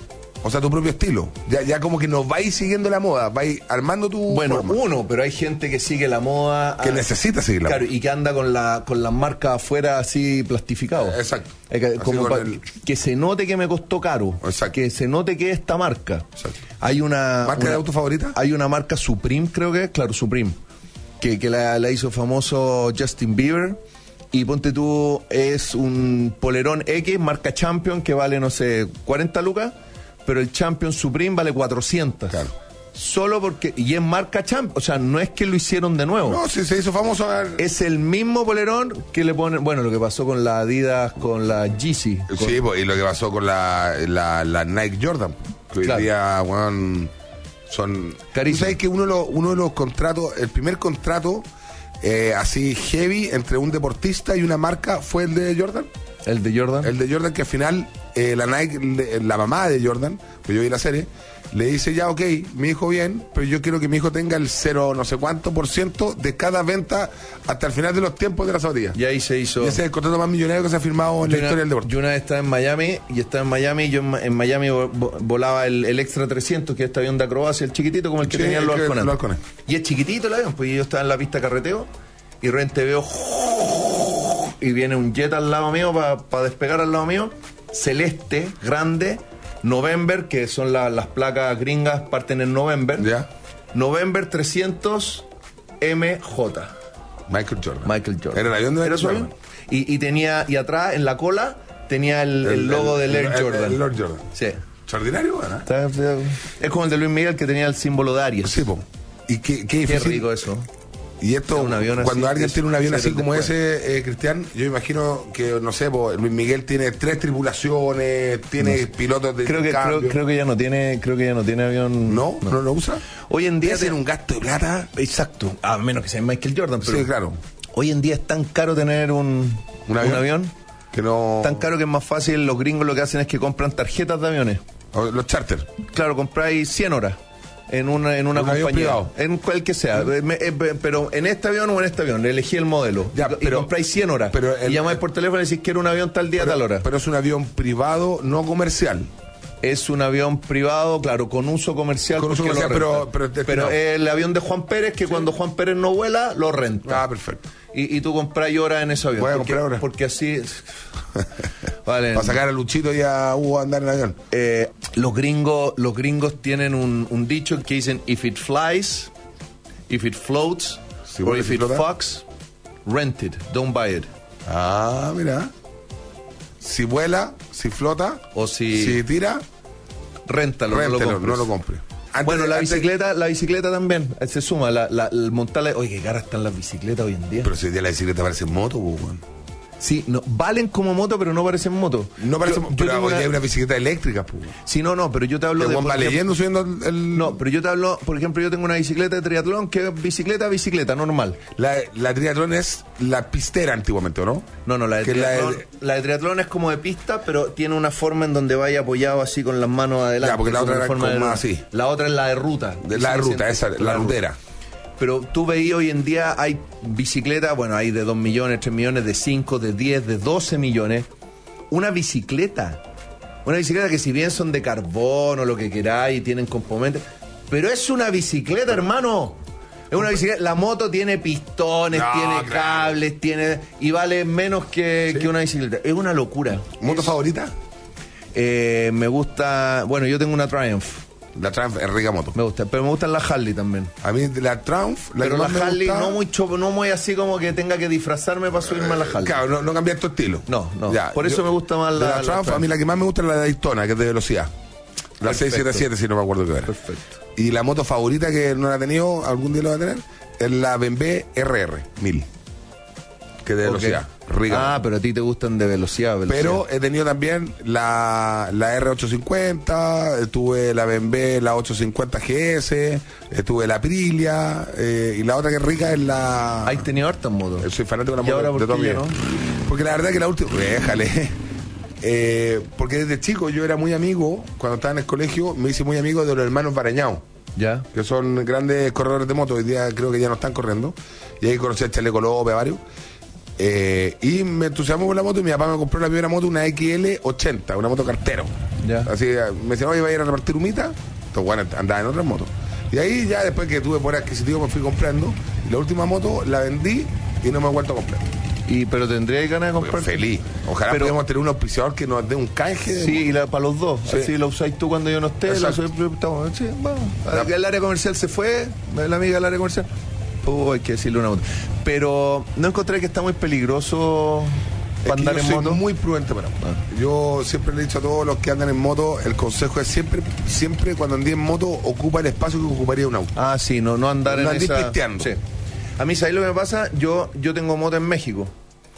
O sea, tu propio estilo. Ya, ya como que no vais siguiendo la moda, vais armando tu Bueno, forma. uno, pero hay gente que sigue la moda. Que ah, necesita seguir la claro, moda. y que anda con la con las marcas afuera así plastificados. Eh, exacto. Eh, que, Así como con pa- el- que se note que me costó caro. Exacto. Que se note que es esta marca. Exacto. Hay una. ¿Marca una- de auto favorita? Hay una marca Supreme, creo que es, claro, Supreme. Que, que la, la hizo famoso Justin Bieber. Y ponte tú, es un polerón X, marca Champion, que vale, no sé, cuarenta lucas. Pero el Champion Supreme vale cuatrocientos. Claro. Solo porque. Y es marca Champion. O sea, no es que lo hicieron de nuevo. No, si se hizo famoso. a ver, Es el mismo polerón que le ponen. Bueno, lo que pasó con la Adidas, con la Yeezy. con- Sí, pues, y lo que pasó con la, la, la Nike Jordan. Que hoy Claro. día, weón, son. Carísimo. ¿Tú sabes que uno de, los, uno de los contratos, el primer contrato eh, así heavy entre un deportista y una marca fue el de Jordan? El de Jordan. El de Jordan, que al final eh, la Nike, le- la mamá de Jordan, pues yo vi la serie, le dice ya, ok, mi hijo bien, pero yo quiero que mi hijo tenga el cero no sé cuánto por ciento de cada venta hasta el final de los tiempos de la zapatilla. Y ahí se hizo. Y ese es el contrato más millonario que se ha firmado en la Yo una- historia del deporte. Yo una vez estaba en Miami y estaba en Miami y yo en, Ma- en Miami vo- vo- volaba el, el Extra trescientos, que es este avión de acrobacia, el chiquitito como el que Sí, tenían los el que- halcones. los halcones. Y es chiquitito el avión, pues yo estaba en la pista de carreteo y de repente veo y viene un jet al lado mío para despegar al lado mío, celeste, grande, November, que son la- las placas gringas, parten en November. ¿Ya? November trescientos M J. Michael Jordan. Michael Jordan. Era el avión de Era Michael su Jordan. avión. Y, y tenía, y atrás en la cola tenía el, el logo del Air el- Jordan. el Lord Jordan. Sí. Extraordinario, ¿verdad? Está- Es como el de Luis Miguel que tenía el símbolo de Aries. Sí, po. Y qué, qué Qué difícil. rico eso. Y esto, Un avión cuando así, alguien es tiene un avión ser así el como después. ese, eh, Cristian, yo imagino que, no sé, po, Luis Miguel tiene tres tripulaciones, tiene pilotos de Creo que, creo, cambio. creo que ya no tiene, creo que ya no tiene avión. ¿No? ¿No lo usa? Hoy en día Debe ser te- un gasto de plata. Exacto. A menos que sea Michael Jordan. Pero Sí, claro. Hoy en día es tan caro tener un, ¿Un avión? un avión. Que no. Tan caro que es más fácil. Los gringos lo que hacen es que compran tarjetas de aviones. O los charters. Claro, compráis cien horas en una, en una Un avión compañía. privado. En cual que sea. Eh, me- eh, pero en este avión o en este avión. Elegí el modelo. Ya, y, pero- y compráis cien horas. pero el- y llamáis por teléfono y decís quiero un avión tal día, Pero, tal hora. pero es un avión privado, no comercial. Es un avión privado, claro, con uso comercial. Con uso porque lo comercial, pero- renta. pero es destinado. el avión de Juan Pérez, que cuando Juan Pérez no vuela, lo renta. Ah, perfecto. Y, y tú compras horas en ese avión. Voy a porque, comprar horas. porque así. Vale. Para sacar a Luchito y a Hugo a andar en avión. Eh, los gringos, los gringos tienen un, un dicho que dicen if it flies, if it floats, Si or vuela, if si it flota. fucks, rent it, don't buy it. Ah, mira. Si vuela, si flota, O si- si tira, Réntalo, no lo réntelo, compres. no lo compre. Antes bueno, de- la antes- bicicleta, la bicicleta también se suma, la, la, el montarla. Oye, qué caras están las bicicletas hoy en día. Pero si hoy día la bicicleta parece moto, pues, weón. Sí, no, valen como moto, pero no parecen moto. No parece, Yo- yo pero tengo hoy una- día hay una bicicleta eléctrica, pues. Sí, no, no, pero yo te hablo El de. weón por va ejemplo- leyendo subiendo el. No, pero yo te hablo, por ejemplo, yo tengo una bicicleta de triatlón que es bicicleta, bicicleta, normal. La, la triatlón es la pistera antiguamente, ¿o no? No, no, la de, Que la de- triatlón, la de triatlón es como de pista, pero tiene una forma en donde vaya apoyado así con las manos adelante. Ya, porque la como otra en era forma como de- así. La otra es la de ruta. De la Sí, ruta, sí, esa, la ruta. rutera. Pero tú veías hoy en día, hay bicicletas, bueno, hay de dos millones, tres millones, de cinco, de diez, de doce millones. Una bicicleta. Una bicicleta que si bien son de carbón o lo que queráis y tienen componentes, pero es una bicicleta, hermano. Es una bicicleta. La moto tiene pistones, No, tiene claro. cables, tiene y vale menos que, Sí. que una bicicleta. Es una locura. ¿Moto favorita? Eh, me gusta, bueno, yo tengo una Triumph. La Triumph es rica moto. Me gusta, pero me gustan las Harley también. A mí la Triumph, la Pero que la más me Harley gusta- no muy chopo, no muy así como que tenga que disfrazarme para subirme a la Harley. Claro, no, no cambiar tu estilo. No, no. Por eso me gusta más de la- la, la Triumph. Triumph. A mí la que más me gusta es la de Daytona, que es de velocidad. La Perfecto. seiscientos setenta y siete, si no me acuerdo qué era. Perfecto. Y la moto favorita que no la he tenido, algún día la va a tener, es la B M W R R mil. Que es de Ok. velocidad. Rica. Ah, pero a ti te gustan de velocidad, velocidad. Pero he tenido también la, la R ochocientos cincuenta, tuve la B M W, la ochocientos cincuenta G S, eh, tuve la Aprilia, eh, y la otra que es rica es la... ¿Has tenido hartas motos? Soy fanático de la ¿Y moto ahora por de toda qué mi ya vida. no? Porque la verdad que la última... Déjale. Eh, porque desde chico yo era muy amigo, cuando estaba en el colegio, me hice muy amigo de los hermanos Barañao, ¿Ya? que son grandes corredores de moto. Hoy día creo que ya no están corriendo. Y ahí conocí a Chaleco López, a varios. Eh, y me entusiasmó con la moto y mi papá me compró la primera moto, una X L ochenta, una moto cartero. Ya. Así me decía, oye, va a ir a repartir humita. Entonces, bueno, andaba en otras motos. Y ahí ya después que tuve poder adquisitivo me fui comprando. Y la última moto la vendí y no me he vuelto a comprar. Y, pero tendría ganas de Pues comprar. feliz. Ojalá Pero- pudiéramos tener un auspiciador que nos dé un canje. de- Sí, y la, para los dos. Sí. Así la usáis tú cuando yo no esté. La Exacto. usáis- estamos- sí, vamos. Ya. El área comercial se fue, la amiga del área comercial. Oh, hay que decirle una moto. Pero no encontré que está muy peligroso Es para que andar yo en soy moto. muy prudente para moto. Yo siempre le he dicho a todos los que andan en moto, el consejo es siempre, siempre cuando andes en moto, ocupa el espacio que ocuparía un auto. Ah, sí, no, no andar No en andís esa... pisteando. Sí. A mí, ¿sabes lo que me pasa? Yo, yo tengo moto en México.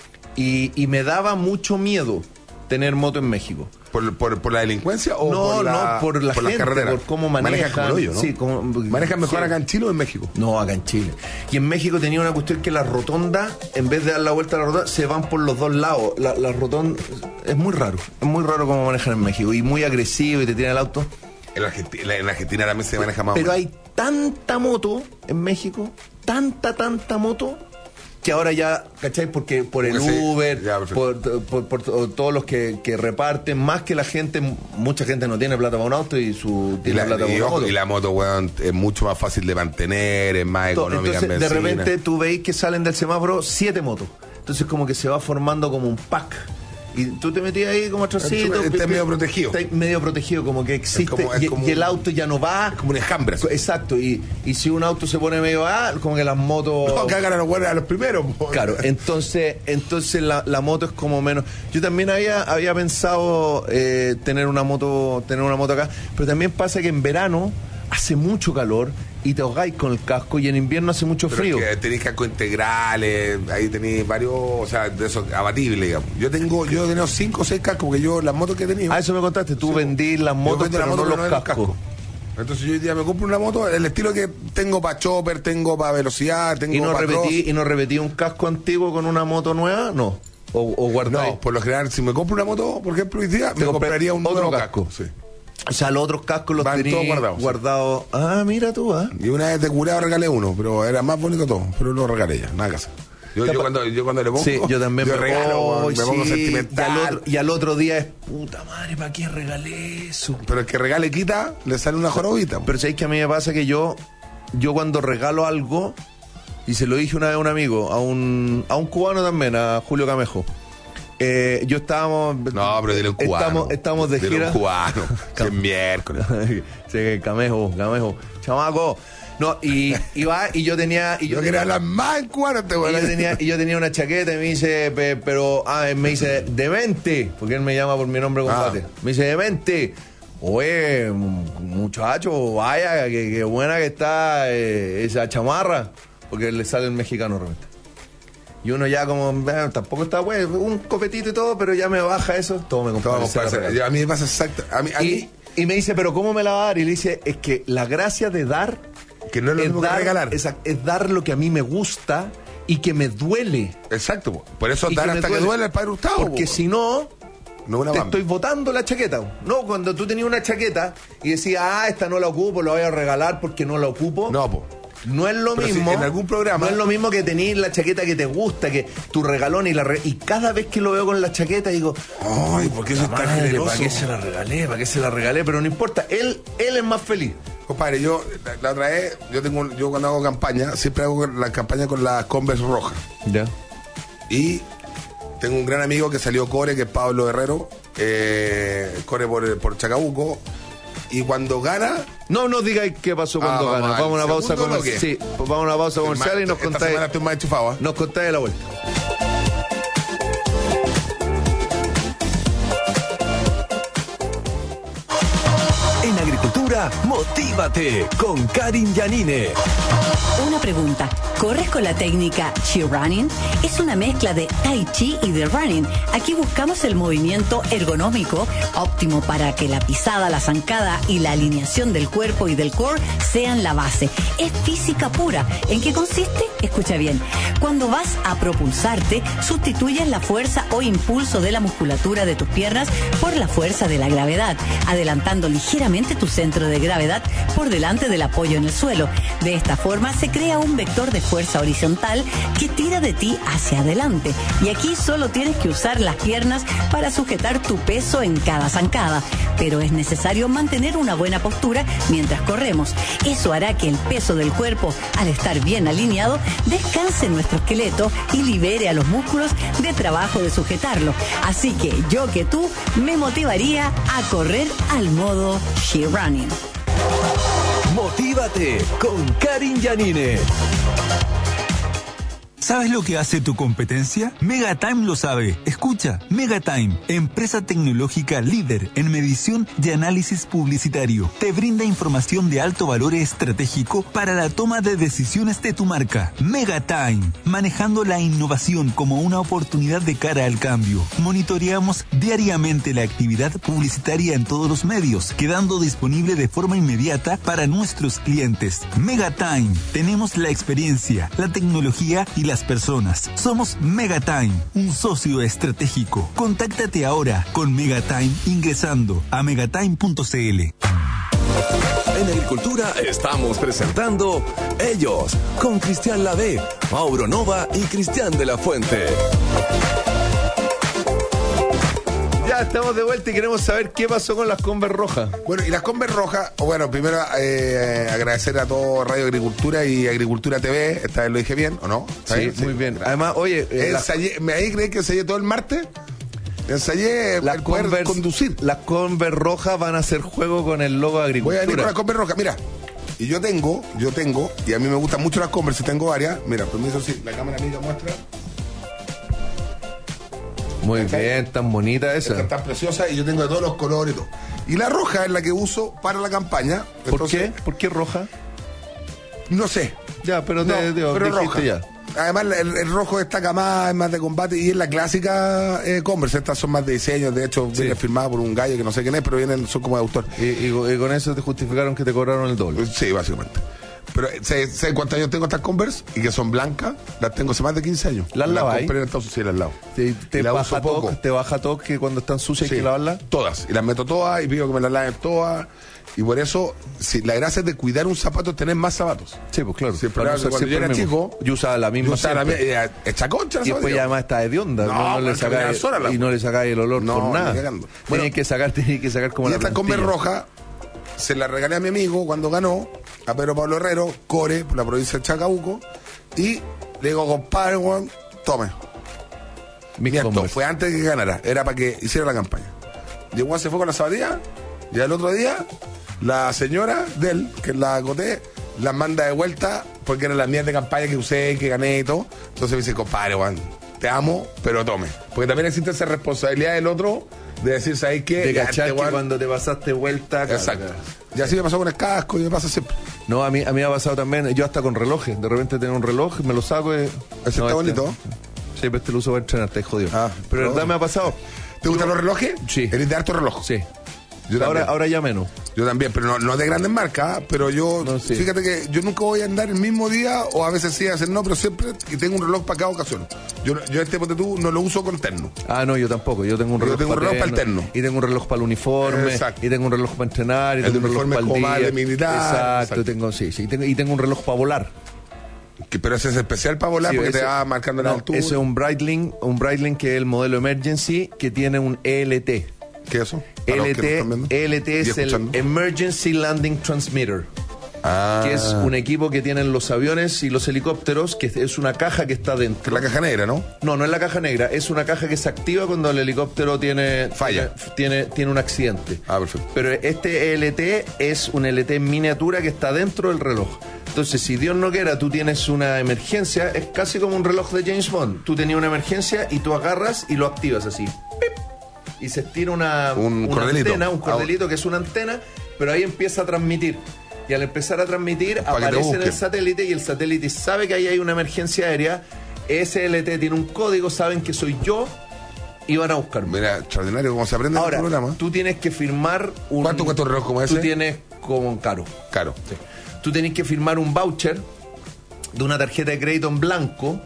Y, y me daba mucho miedo tener moto en México. ¿Por, por, por la delincuencia o no, por la, no, por la por gente, las carreteras? por cómo manejan. como el hoyo, ¿no? Sí, como- ¿Manejan mejor sí. acá en Chile o en México? No, acá en Chile. Y en México tenía una cuestión que las rotondas, en vez de dar la vuelta a la rotonda, se van por los dos lados. La, la rotonda es muy raro. Es muy raro cómo manejan en México. Y muy agresivo y te tiran el auto. En Argentina, en Argentina también se maneja más. Pero o hay tanta moto en México, tanta, tanta moto, que ahora ya, ¿cachai? Porque por el Porque sí, Uber, ya, por, por- por to- todos los que, que reparten, más que la gente, mucha gente no tiene plata para un auto y su Y tiene la, plata para y, una ojo, moto. y la moto, weón, es mucho más fácil de mantener, es más To- económica Entonces, en de benzina. repente tú veis que salen del semáforo siete motos. Entonces, como que se va formando como un pack. Y tú te metías ahí como atrásito. Estás medio protegido. Estás medio protegido, como que existe. como- es y, como y el un- auto ya no va. como un enjambre. Exacto. Y, y si un auto se pone medio ah, como que las motos. No, cagan a los buenos, a los primeros. po. Claro, entonces, entonces la, la moto es como menos. Yo también había, había pensado eh, tener una moto, tener una moto acá, pero también pasa que en verano hace mucho calor y te ahogáis con el casco y en invierno hace mucho Pero frío. es que tenéis cascos integrales, ahí tenéis varios, o sea, de esos abatibles, digamos. Yo tengo, yo he tenido cinco o seis cascos, porque yo las motos que he tenido. Ah, eso me contaste, tú Sí, vendí las yo motos, vendo la pero moto, no pero los no es cascos. Entonces yo hoy día me compro una moto, el estilo que tengo para chopper, tengo para velocidad, tengo ¿Y no, para repetí, cross. ¿Y no repetí un casco antiguo con una moto nueva? No. ¿O, o guardáis? No, por lo general, si me compro una moto, por ejemplo, hoy día, Te me compré compraría un otro nuevo casco. casco. Sí. O sea, los otros cascos los Van tenías todos guardados, sí. guardados. Ah, mira tú, ¿ah? Y una vez de curado regalé uno, pero era más bonito todo, pero lo regalé ya, nada que hacer. Yo, yo, cuando, yo cuando le pongo, Sí, yo también yo me regalo, oh, weón, me pongo sí, sentimental. Y al, otro, y al otro día es, puta madre, ¿para qué regalé eso? Pero el que regale quita, le sale una jorobita. Pero sabéis que a mí me pasa que yo, yo cuando regalo algo, y se lo dije una vez a un amigo, a un, a un cubano también, a Julio Camejo. Eh, yo estábamos. No, pero dile un cubano. Estamos, estamos de Dile gira. un cubano. Que es miércoles. Sí, Camejo, Camejo. Chamaco. No, y, y va, y yo tenía. Y yo, Yo quería hablar más en cubano este y weón. yo tenía, y yo tenía una chaqueta y me dice, pe- pero, ah, me dice, demente, porque él me llama por mi nombre, compadre. Ah. Me dice, demente, oye, muchacho, vaya, que, que buena que está eh, esa chamarra, porque le sale el mexicano de repente. Y uno ya como, bueno, tampoco está bueno, un copetito y todo, pero ya me baja eso, todo me compra. A mí me pasa exacto. A mí, a y, mí, y me dice, pero ¿cómo me la va a dar? Y le dice, es que la gracia de dar, que no es lo mismo dar, que regalar. Es, es dar lo que a mí me gusta y que me duele. Exacto, por eso Y dar que me hasta duele. que duele el Padre Hurtado. Porque po. si no, no una te bamba. estoy botando la chaqueta. No, cuando tú tenías una chaqueta y decías, ah, esta no la ocupo, la voy a regalar porque no la ocupo. No, po. No es lo Pero mismo. si en algún programa. No es lo mismo que tener la chaqueta que te gusta, que tu regalón y la re- y cada vez que lo veo con la chaqueta digo, Ay, ¿por qué soy tan madre, generoso? ¿para qué se la regalé? ¿Para qué se la regalé? Pero no importa, él, él es más feliz. Compadre, yo la, la otra vez, yo tengo un- yo cuando hago campaña, siempre hago la campaña con las Converse rojas. Ya. Y tengo un gran amigo que salió Core, que es Pablo Herrero, eh, Core por, por Chacabuco. Y cuando gana, No nos digáis qué pasó cuando Ah, gana. vamos Vamos a una al pausa segundo comercial. bloque. Sí, pues vamos a una pausa comercial y nos esta contáis. semana estoy más enchufado, ¿eh? Nos contáis de la vuelta. En agricultura, motívate con Karin Yanine. Una pregunta. ¿Corres con la técnica Chi Running? Es una mezcla de Tai Chi y de running. Aquí buscamos el movimiento ergonómico óptimo para que la pisada, la zancada y la alineación del cuerpo y del core sean la base. Es física pura. ¿En qué consiste? Escucha bien. Cuando vas a propulsarte, sustituyes la fuerza o impulso de la musculatura de tus piernas por la fuerza de la gravedad, adelantando ligeramente tu centro de gravedad por delante del apoyo en el suelo. De esta forma se crea un vector de fuerza horizontal que tira de ti hacia adelante. Y aquí solo tienes que usar las piernas para sujetar tu peso en cada zancada. Pero es necesario mantener una buena postura mientras corremos. Eso hará que el peso del cuerpo, al estar bien alineado, descanse en nuestro esqueleto y libere a los músculos de trabajo de sujetarlo. Así que yo que tú me motivaría a correr al modo She Running. Motívate con Karin Yanine. ¿Sabes lo que hace tu competencia? Megatime lo sabe. Escucha, Megatime, empresa tecnológica líder en medición y análisis publicitario, te brinda información de alto valor estratégico para la toma de decisiones de tu marca. Megatime, manejando la innovación como una oportunidad de cara al cambio. Monitoreamos diariamente la actividad publicitaria en todos los medios, quedando disponible de forma inmediata para nuestros clientes. Megatime, tenemos la experiencia, la tecnología y las personas. Somos Megatime, un socio estratégico. Contáctate ahora con Megatime ingresando a megatime punto c l. En agricultura estamos presentando Ellos con Cristian Lavé, Mauro Nova y Cristian de la Fuente. Ya estamos de vuelta y queremos saber qué pasó con las Converse rojas. Bueno, y las Converse rojas, bueno, primero eh, agradecer a todo Radio Agricultura y Agricultura T V, esta vez lo dije bien, ¿o no? Sí, muy bien. Además, oye, eh, las- Ensayé, ¿me ahí creí que ensayé todo el martes? Ensayé las el poder Converse, conducir. las Converse rojas van a hacer juego con el logo de Voy a agricultura. venir con las Converse rojas, mira. Y yo tengo, yo tengo, y a mí me gustan mucho las Converse, y tengo varias. Mira, permiso, si la cámara amiga muestra. Muy bien, tan bonita Esta esa. está preciosa y yo tengo de todos los colores y todo. Y la roja es la que uso para la campaña. ¿Por Entonces, qué? ¿Por qué roja? No sé. Ya, pero te, No, te- pero dijiste roja. ya. Además, el, el rojo destaca más, es más de combate y es la clásica eh, Converse. Estas son más de diseño, de hecho, viene firmada por un gallo que no sé quién es, pero vienen, son como de autor. Y, y- y con eso te justificaron que te cobraron el doble. Sí, básicamente. Pero sé, sé cuántos años tengo estas Converse y que son blancas, las tengo hace más de quince años. ¿Las laváis? compré en Estados Unidos, sí, las lavo. Te, te Y las baja uso poco. todo, te baja todo que cuando están sucias Sí, hay que lavarlas. todas. Y las meto todas y pido que me las laven todas. Y por eso, si, la gracia es de cuidar un zapato es tener más zapatos. Sí, pues claro. Siempre, Para no cuando usar yo siempre era el mismo. chico, Yo usaba la misma Yo usaba la siempre. mía, eh, hecha concha, Y después ¿sabes? ya además está hedionda. No, No, no le porque me sacáis, da sola la- y no le sacáis el olor No, por ni nada. cagando. Tienen Bueno, que sacar, tienen que sacar como Y la esta Converse plantilla. roja se la regalé a mi amigo cuando ganó, a Pedro Pablo Herrero, Core, por la provincia de Chacabuco. Y le digo, compadre, Juan, tome. Mis Mira, esto Converse. fue antes de que ganara, era para que hiciera la campaña. Y el Juan se fue con la zapatilla, y al otro día, la señora de él, que la Coté, las manda de vuelta, porque eran las mías de campaña que usé, que gané y todo. Entonces me dice, compadre, Juan, te amo, pero tome. Porque también existe esa responsabilidad del otro De decir, ¿sabes qué? De Ya, cachar este que weón- cuando te pasaste vuelta... Exacto. claro. Y así me pasó con el casco y me pasa siempre. No, a mí, a mí me ha pasado también, yo hasta con relojes. De repente tengo un reloj, me lo saco y... Ese no, está este- bonito. Sí, pero este lo uso para entrenar, está jodido. Ah, pero de no. verdad me ha pasado. ¿Te gustan los relojes? Sí. ¿Eres de harto reloj? Sí. Yo ahora, también. ahora ya menos. Yo también, pero no, no de grandes marcas, pero yo, No, sí. fíjate que yo nunca voy a andar el mismo día, o a veces sí, a veces no, pero siempre y tengo un reloj para cada ocasión. Yo, yo este ponte tú no lo uso con terno. Ah, no, yo tampoco. Yo tengo un Yo reloj, tengo un reloj para el terno. Y tengo un reloj para el uniforme. Exacto. Y tengo un reloj para entrenar. Y El tengo un reloj uniforme para el como día. más de militar. Exacto, Exacto. Tengo, sí, sí. Tengo, y tengo un reloj para volar. Que, pero ese es especial para volar Sí, porque ese- te va marcando la no, altura. Ese es un Breitling, un Breitling que es el modelo Emergency, que tiene un E L T. ¿Qué es eso? Para los que nos E L T, están viendo. E L T Y es el escuchando. Emergency Landing Transmitter. Ah, Que es un equipo que tienen los aviones y los helicópteros, que es una caja que está dentro. la caja negra, ¿no? No, no es la caja negra, es una caja que se activa cuando el helicóptero tiene Falla. tiene, tiene un accidente. Ah, perfecto. Pero este E L T es un E L T en miniatura que está dentro del reloj. Entonces, si Dios no quiera, tú tienes una emergencia, es casi como un reloj de James Bond. Tú tenías una emergencia y tú agarras y lo activas así. ¡Pip! Y se estira una, Un una cordelito. antena, un cordelito que es una antena, pero ahí empieza a transmitir. Y al empezar a transmitir, Para que te aparece en el busquen. satélite y el satélite sabe que ahí hay una emergencia aérea. Ese E L T tiene un código, saben que soy yo y van a buscarme. Mira, extraordinario cómo se aprende en Ahora, el programa. tú tienes que firmar un... ¿Cuánto cuesta un reloj como ese? Tú tienes como caro. Caro. Sí. Tú tienes que firmar un voucher de una tarjeta de crédito en blanco,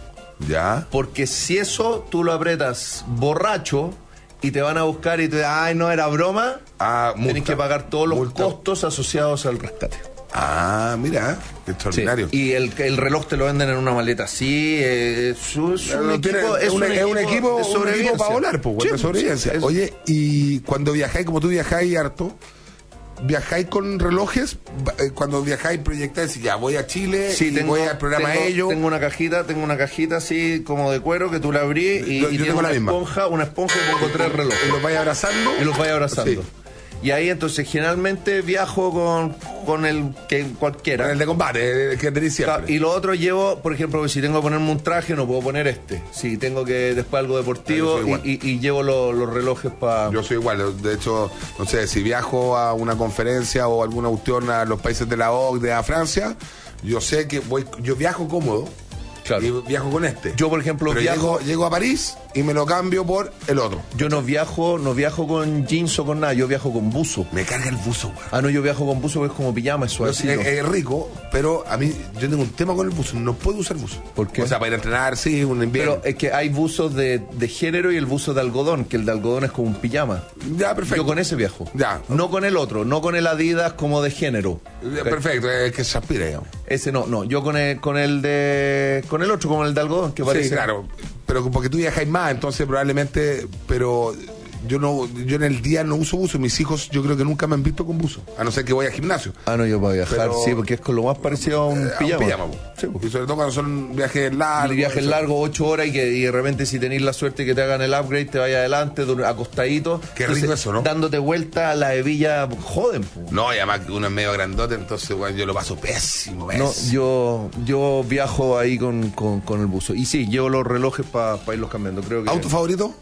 Ya. porque si eso tú lo apretas borracho y te van a buscar y te dicen, ay, no, era broma, Ah, multa. tienes que pagar todos los Multa. costos asociados al rescate. Ah, mira, qué extraordinario. Sí. Y el, el reloj te lo venden en una maleta así. eh, Es, un- es un No tiene- equipo, es un, un es un equipo, de un equipo sobrevivencia. para volar, pues, Sí, de sobrevivencia. es- Oye, y cuando viajáis, como tú viajáis harto, ¿viajáis con relojes? Eh, Cuando viajáis, proyectáis y ya voy a Chile Sí, y tengo, voy al programa tengo, ellos. tengo una cajita, tengo una cajita así como de cuero que tú la abrís y, Yo- yo y tiene tengo la una misma. esponja, una esponja y pongo tres relojes. Y los vais abrazando. Y los vais abrazando. Sí. Y ahí entonces generalmente viajo con, con el que cualquiera. Con el de combate, el que tenéis siempre. Y lo otro llevo, por ejemplo, si tengo que ponerme un traje, no puedo poner este. Si tengo que después algo deportivo Ah, yo soy y, y- y llevo lo- los relojes para... Yo soy igual, de hecho, no sé, si viajo a una conferencia o alguna cuestión a los países de la O C D E, a Francia, yo sé que voy, yo viajo cómodo. Claro. Y viajo con este. Yo, por ejemplo, Pero viajo... llego, llego a París y me lo cambio por el otro. Yo no viajo, no viajo con jeans o con nada, yo viajo con buzo. Me carga el buzo, weón. Ah, no, yo viajo con buzo que es como pijama, es No, suavecito. sí, es, es rico, pero a mí yo tengo un tema con el buzo. No puedo usar buzo. ¿Por qué? O sea, para ir a entrenar, sí, un invierno. Pero es que hay buzos de, de género y el buzo de algodón, que el de algodón es como un pijama. Ya, perfecto. Yo con ese viajo. Ya. No con el otro, no con el Adidas como de género. Ya, perfecto, es que se aspira, digamos. Ese no, no, yo con el, con el de con el otro, como el de algodón, que parece. Sí, claro. Pero porque tú viajáis más, entonces probablemente. Pero yo no yo en el día no uso buzo. Mis hijos, yo creo que nunca me han visto con buzo. A no ser que voy al gimnasio. Ah, no, yo para viajar, Pero- sí, porque es con lo más parecido a un Eh, a pijama. un pijama, po. Sí, po. Y sobre todo cuando son viajes largos. Y viajes eso. largos, ocho horas, y que y de repente si tenéis la suerte que te hagan el upgrade, te vaya adelante, dur- acostadito. Qué rico eso, ¿no? Dándote vuelta a la hebilla, joden, po. No, y además que uno es medio grandote, entonces bueno, yo lo paso pésimo, pésimo. No, yo, yo viajo ahí con, con, con el buzo. Y sí, llevo los relojes para irlos cambiando. Creo que... ¿Auto favorito?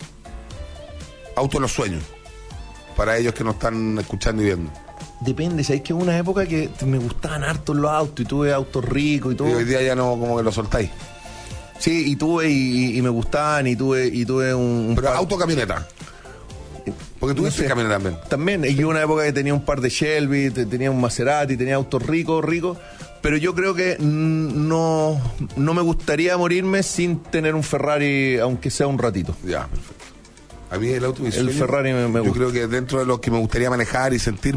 Auto de los sueños. Para ellos que nos están escuchando y viendo. Depende, ¿sabes que hubo una época que me gustaban hartos los autos y tuve autos ricos y todo? Y hoy día ya no, como que lo soltáis. Sí, y tuve y, y me gustaban y tuve y tuve un, un Pero par- auto camioneta. Porque tú no dices sé. camioneta también. También, y hubo una época que tenía un par de Shelby, te- tenía un Maserati, tenía autos ricos, ricos, pero yo creo que mm, no, no me gustaría morirme sin tener un Ferrari, aunque sea un ratito. Ya, perfecto. A mí el auto de mi El sueño, Ferrari me- me Yo gusta. creo que dentro de los que me gustaría manejar y sentir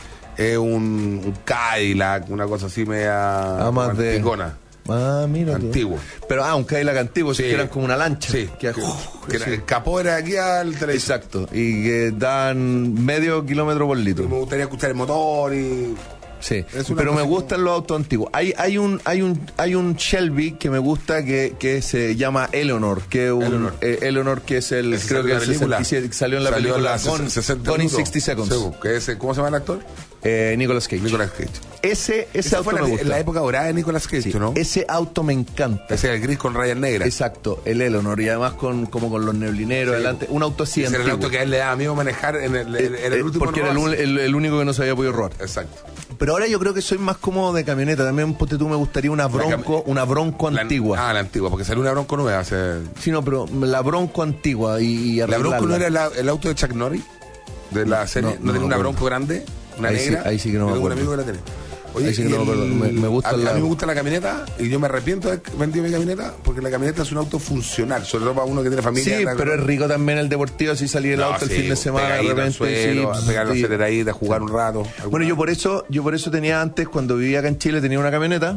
es un, un Cadillac, una cosa así media Ah, más de- anticona. Ah, mira tú. Antiguo. Pero, ah, un Cadillac antiguo, sí, Sí. que eran como una lancha. Sí, Que, que, uf, que sí. el capó era de aquí al televisor. Exacto, y que dan medio kilómetro por litro. Me gustaría escuchar el motor y Sí, Es una pero me cosa gustan los autos antiguos. Hay, hay un, hay un, hay un Shelby que me gusta que, que se llama Eleanor, que es un Eleanor. eh, Eleanor que es el, Ese creo salió que en la es película. sesenta y siete, que salió en la Salió película en la con, sesenta con In minutos. sesenta Seconds. Sí, que ese, ¿cómo se llama el actor? Eh, Nicolas Cage. Nicolas Cage. Ese, ese Esa auto fue me la, gusta. la época dorada de Nicolas Cage, Sí, ¿no? ese auto me encanta. Ese era el gris con rayas negras. Exacto, el Eleanor, y además con como con los neblineros Sí. adelante. Un auto así Ese era el antiguo. auto que a él le daba miedo manejar en el, en el Eh, último porque era el, robo. un- el- el único que no se había podido robar. Exacto. Pero ahora yo creo que soy más cómodo de camioneta. También, ponte tú, me gustaría una Bronco, una Bronco La- antigua. Ah, la antigua, porque salió una Bronco nueva hace... Sí, no, pero la Bronco antigua y, y ¿La arreglarla. Bronco no era la- el auto de Chuck Norris? De la serie. no, ¿No, no tenía me una acuerdo. Bronco grande? ¿Una Ahí sí- negra? ahí sí que no me Yo tengo un acuerdo. amigo que la tiene. Oye, Ahí sí que y no me acuerdo. Me- me gusta a, la- a mí me gusta la camioneta y yo me arrepiento de haber vendido mi camioneta porque la camioneta es un auto funcional, sobre todo para uno que tiene familia. Sí, la- pero es rico también el deportivo, así salir el No, auto el sí, fin de semana de pegadito al repente. suelo, sí, a pegar la sí. aceleradita, jugar un rato. Bueno, yo por eso, yo por eso tenía antes, cuando vivía acá en Chile, tenía una camioneta,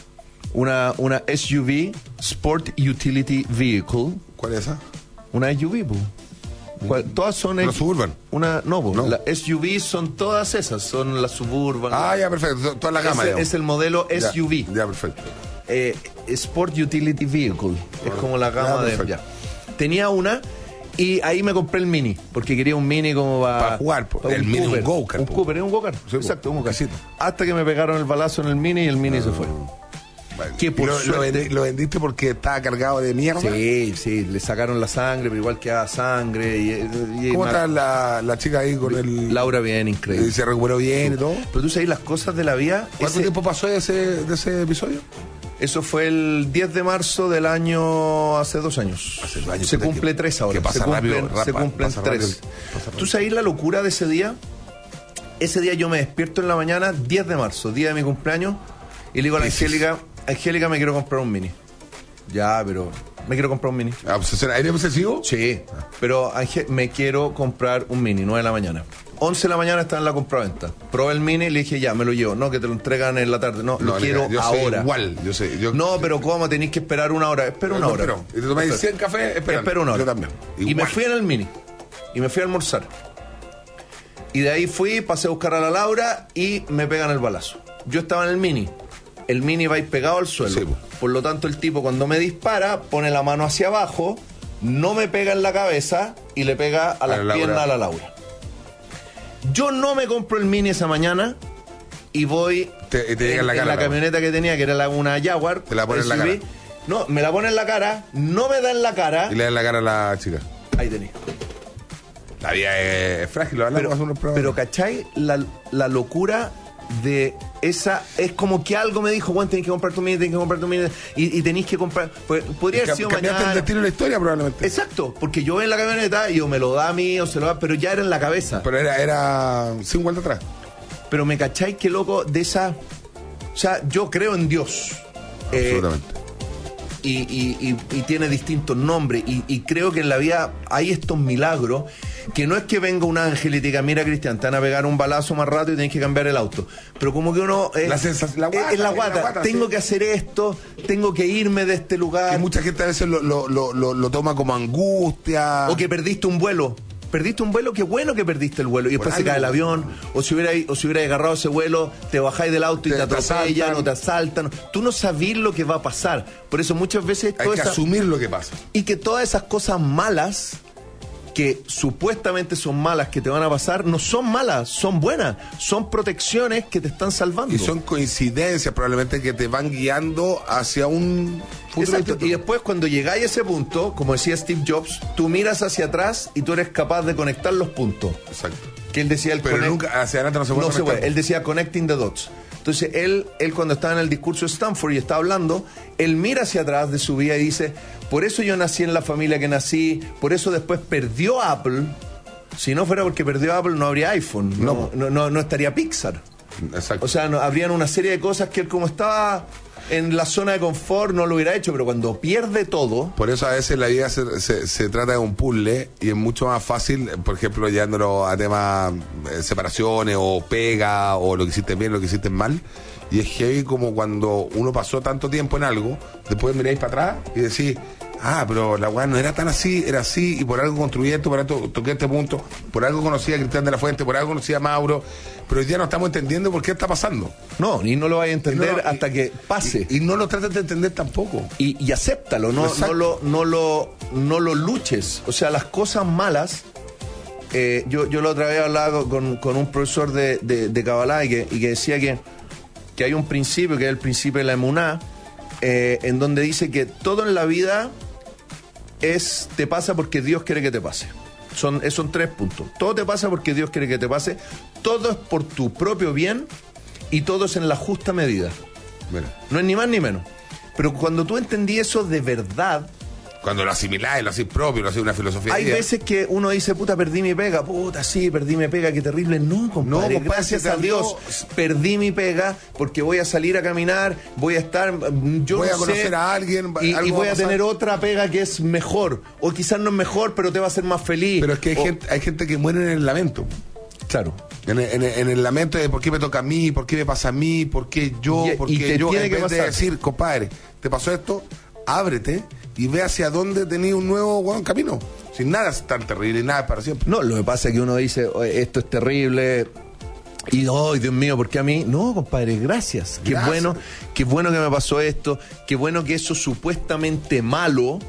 una, una S U V, Sport Utility Vehicle, ¿Cuál es esa? una S U V, po. ¿Cuál? Todas son ¿Una S- Suburban? Una, no, po. No. Las S U V son todas esas, son las Suburban. Ah, ya, perfecto. Toda la gama. Ese digamos. es el modelo Ya, S U V. Ya, perfecto. Eh, Sport Utility Vehicle. Es como la gama Ya, de. perfecto. Ya. Tenía una y ahí me compré el Mini, porque quería un Mini como para. Para jugar, po. El Mini, un go-kart, Un po. Cooper, es un go-kart. Sí, po. Exacto, un go-kart. Casito. Hasta que me pegaron el balazo en el Mini y el Mini se fue. Vale. Que por ¿Y lo, lo suerte- vendi- lo vendiste porque estaba cargado de mierda? Sí, sí, le sacaron la sangre, pero igual quedaba sangre. Y, y- ¿Cómo y- está la, la chica ahí con el... Laura bien, y increíble. se recuperó bien y todo? Pero tú sabes las cosas de la vida. ¿Cuánto ese- tiempo pasó de ese, de ese episodio? Eso fue el diez de marzo del año, hace dos años. Hace dos años, Se puta, cumple que- tres ahora. que pasa se cumplen, rápido, rapa, se cumplen pasa tres. rápido, pasa rápido. ¿Tú sabes la locura de ese día? Ese día yo me despierto en la mañana, diez de marzo, día de mi cumpleaños, y le digo a la Piscis. Angélica, Angélica, me quiero comprar un Mini. Ya, pero me quiero comprar un Mini. ¿Obsesión? ¿Eres obsesivo? Sí, pero Ángel, me quiero comprar un Mini, nueve de la mañana. once de la mañana está en la compraventa. Probé el Mini y le dije, ya, me lo llevo. No, que te lo entregan en la tarde. No, lo No, quiero yo soy ahora. igual, yo sé. Yo, No, pero ¿cómo? Tenéis que esperar una hora. Espera una No, hora. espero. Y te tomáis Espera. cien cafés, espera. Espero una hora. Yo también. Y me Igual. fui en el Mini. Y me fui a almorzar. Y de ahí fui, pasé a buscar a la Laura y me pegan el balazo. Yo estaba en el Mini. El Mini va a ir pegado al suelo. Sí, po. Por lo tanto, el tipo cuando me dispara, pone la mano hacia abajo, no me pega en la cabeza y le pega a las la Laura. piernas a la Laura. Yo no me compro el Mini esa mañana y voy Te- te llega en la cara, la camioneta que tenía, que era la- una Jaguar. Te la pone en la S U V. cara. No, me la pone en la cara, no me da en la cara. Y le das la cara a la chica. Ahí tenés. La vida es frágil, lo hablamos Pero, hace unos programas. pero ¿cachai? La, la locura de esa... Es como que algo me dijo, Juan, tenés que comprar tu Mini, tenés que comprar tu Mini, y, y tenés que comprar... Pues, podría haber Cam- sido cambiaste mañana. el destino de la historia probablemente. Exacto, porque yo voy en la camioneta y o me lo da a mí o se lo da, pero ya era en la cabeza. Pero era, era sin vuelta atrás. Pero me cachai que loco de esa... O sea, yo creo en Dios. Eh, Absolutamente. y, y- y- y tiene distintos nombres. Y, y creo que en la vida hay estos milagros que no es que venga un ángel y te diga, mira, Cristian, te van a pegar un balazo más rato y tenés que cambiar el auto. Pero como que uno... eh, La sensación- la es- guata, es la es la guata. guata, Tengo sí. que hacer esto, tengo que irme de este lugar. Que mucha gente a veces lo, lo, lo, lo, lo toma como angustia. O que perdiste un vuelo. Perdiste un vuelo, qué bueno que perdiste el vuelo. Y después Por se cae el algo. avión. O si hubiera, o si hubiera agarrado ese vuelo, te bajáis del auto y Te- te, te atropellan asaltan. o te asaltan. Tú no sabís lo que va a pasar. Por eso muchas veces... Hay toda que esa- asumir lo que pasa. Y que todas esas cosas malas, que supuestamente son malas, que te van a pasar, no son malas, son buenas. Son protecciones que te están salvando. Y son coincidencias probablemente que te van guiando hacia un futuro Exacto. distinto. Y después cuando llegáis a ese punto, como decía Steve Jobs, tú miras hacia atrás y tú eres capaz de conectar los puntos. Exacto. Que él decía el Pero connect- nunca hacia adelante no se puede No se conectar. puede. Él decía connecting the dots. Entonces él, él cuando estaba en el discurso de Stanford y está hablando, él mira hacia atrás de su vida y dice, por eso yo nací en la familia que nací, por eso después perdió Apple. Si no fuera porque perdió Apple no habría iPhone, no, no, no, no estaría Pixar. Exacto. O sea, no, habrían una serie de cosas que él como estaba en la zona de confort no lo hubiera hecho, pero cuando pierde todo... Por eso a veces la vida se, se, se trata de un puzzle y es mucho más fácil, por ejemplo, llevándolo a temas eh, separaciones o pega o lo que hiciste bien, lo que hiciste mal. Y es heavy como cuando uno pasó tanto tiempo en algo, después miráis para atrás y decís, ah, pero la weá no era tan así, era así, y por algo construí esto, por algo toqué este punto, por algo conocí a Cristian de la Fuente, por algo conocí a Mauro, pero hoy día no estamos entendiendo por qué está pasando. No, ni no lo vais a entender no, hasta y, que pase. Y, y no lo trates de entender tampoco. Y, y acéptalo, no, no, lo, no, lo, no lo luches. O sea, las cosas malas... Eh, yo, yo la otra vez hablaba con, con un profesor de, de, de Kabbalah y que, y que decía que, que hay un principio, que es el principio de la emuná, eh, en donde dice que todo en la vida es te pasa porque Dios quiere que te pase. Son, son tres puntos. Todo te pasa porque Dios quiere que te pase, todo es por tu propio bien y todo es en la justa medida. Mira. No es ni más ni menos. Pero cuando tú entendí eso de verdad... Cuando lo asimilás, lo hacís propio, lo hacís una filosofía. Hay veces que uno dice, puta, perdí mi pega, puta, sí, perdí mi pega, qué terrible. No, compadre, no, compadre, gracias a Dios, perdí mi pega porque voy a salir a caminar, voy a estar, yo voy no a conocer sé, a alguien, y, algo y voy va a, a pasar. tener otra pega que es mejor, o quizás no es mejor, pero te va a hacer más feliz. Pero es que hay, o... gente, hay gente que muere en el lamento. Claro. En el, en, el, en el lamento de por qué me toca a mí, por qué me pasa a mí, por qué yo, y, por y qué te yo, tiene en que vez pasar. de decir, compadre, te pasó esto, ábrete y ve hacia dónde tenés un nuevo buen camino. Sin nada es tan terrible y nada es para siempre. No, lo que pasa es que uno dice, esto es terrible, y oh, Dios mío, ¿por qué a mí? No, compadre, gracias. Qué Gracias. bueno, qué bueno que me pasó esto, qué bueno que eso supuestamente malo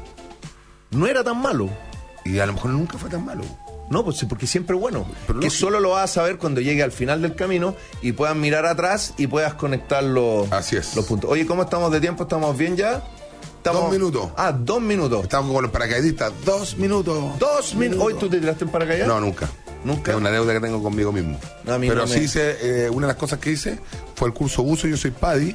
no era tan malo. Y a lo mejor nunca fue tan malo. No, pues porque siempre es bueno. Pero que lógico. solo lo vas a saber cuando llegue al final del camino y puedas mirar atrás y puedas conectar los, Así es. los puntos. Oye, ¿cómo estamos de tiempo? ¿Estamos bien ya? Estamos... Dos minutos. Ah, dos minutos. Estamos con los paracaidistas. Dos minutos. Dos minutos. ¿Hoy tú te tiraste en paracaídas? No, nunca. Nunca. Es una deuda que tengo conmigo mismo. No, a mí Pero no me- sí hice, eh, una de las cosas que hice fue el curso buzo. Yo soy PADI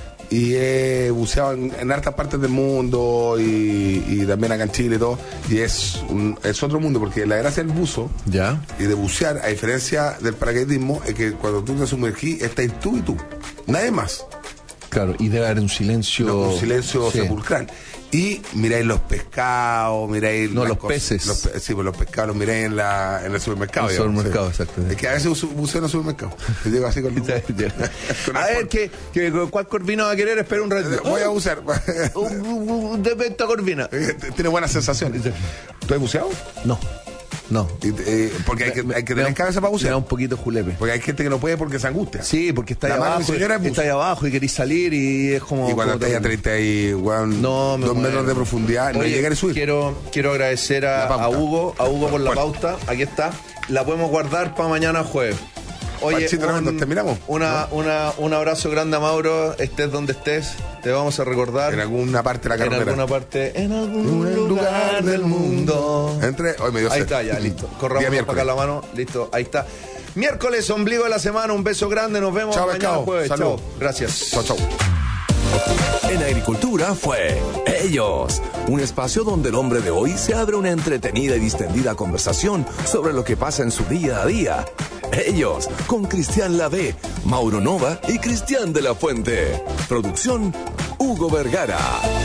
y he buceado en, en hartas partes del mundo y, y también acá en Chile y todo. Y es, un, es otro mundo porque la gracia del buzo Ya. y de bucear, a diferencia del paracaidismo, es que cuando tú te sumergís, estás tú y tú. Nadie más. Claro, y debe haber un silencio... No, un silencio Sí. sepulcral. Y miráis los pescados, miráis... No, las los cosas- peces. Los pe- sí, pues los pescados los miráis en, la, en el supermercado. En el digamos, supermercado, sí. exacto. Es que a veces uso- buceo en el supermercado. Te llego así con... con A el- ver, ¿qué, qué, ¿cuál corvina va a querer? Espera un ratito. Voy a bucear. Un- un- un- De esta corvina. Tiene buenas sensaciones. ¿Tú has buceado? No, no. Y, eh, porque hay que, hay que Me da tener un- cabeza para me da bucear. un poquito julepe. Porque hay gente que no puede porque se angustia. Sí, porque está ahí La mano de abajo, mi señora es está ahí buzo. abajo y querés salir y es como... Y cuando como estás a terrible. treinta y weón, No, me dos muero. metros de profundidad, no Oye, llegar a subir. Quiero, quiero agradecer La a, pauta. a Hugo, a Hugo por la Bueno. pauta. Aquí está. La podemos guardar para mañana jueves. Oye, Panchito, tremendo, ¿terminamos? Una, una, un abrazo grande a Mauro, estés donde estés, te vamos a recordar. En alguna parte de la En carretera. alguna parte, en algún Un lugar, lugar del del mundo. Entre, hoy me dio Ahí sed. está, ya, listo. Día Corramos para miércoles. acá la mano, listo, ahí está. Miércoles, ombligo de la semana, un beso grande, nos vemos Chao, mañana pescado. jueves. Salud. Chao, gracias. Chao, chao. En Agricultura fue Ellos, un espacio donde el hombre de hoy se abre una entretenida y distendida conversación sobre lo que pasa en su día a día. Ellos, con Cristian Lavé, Mauro Nova y Cristian de la Fuente. Producción, Hugo Vergara.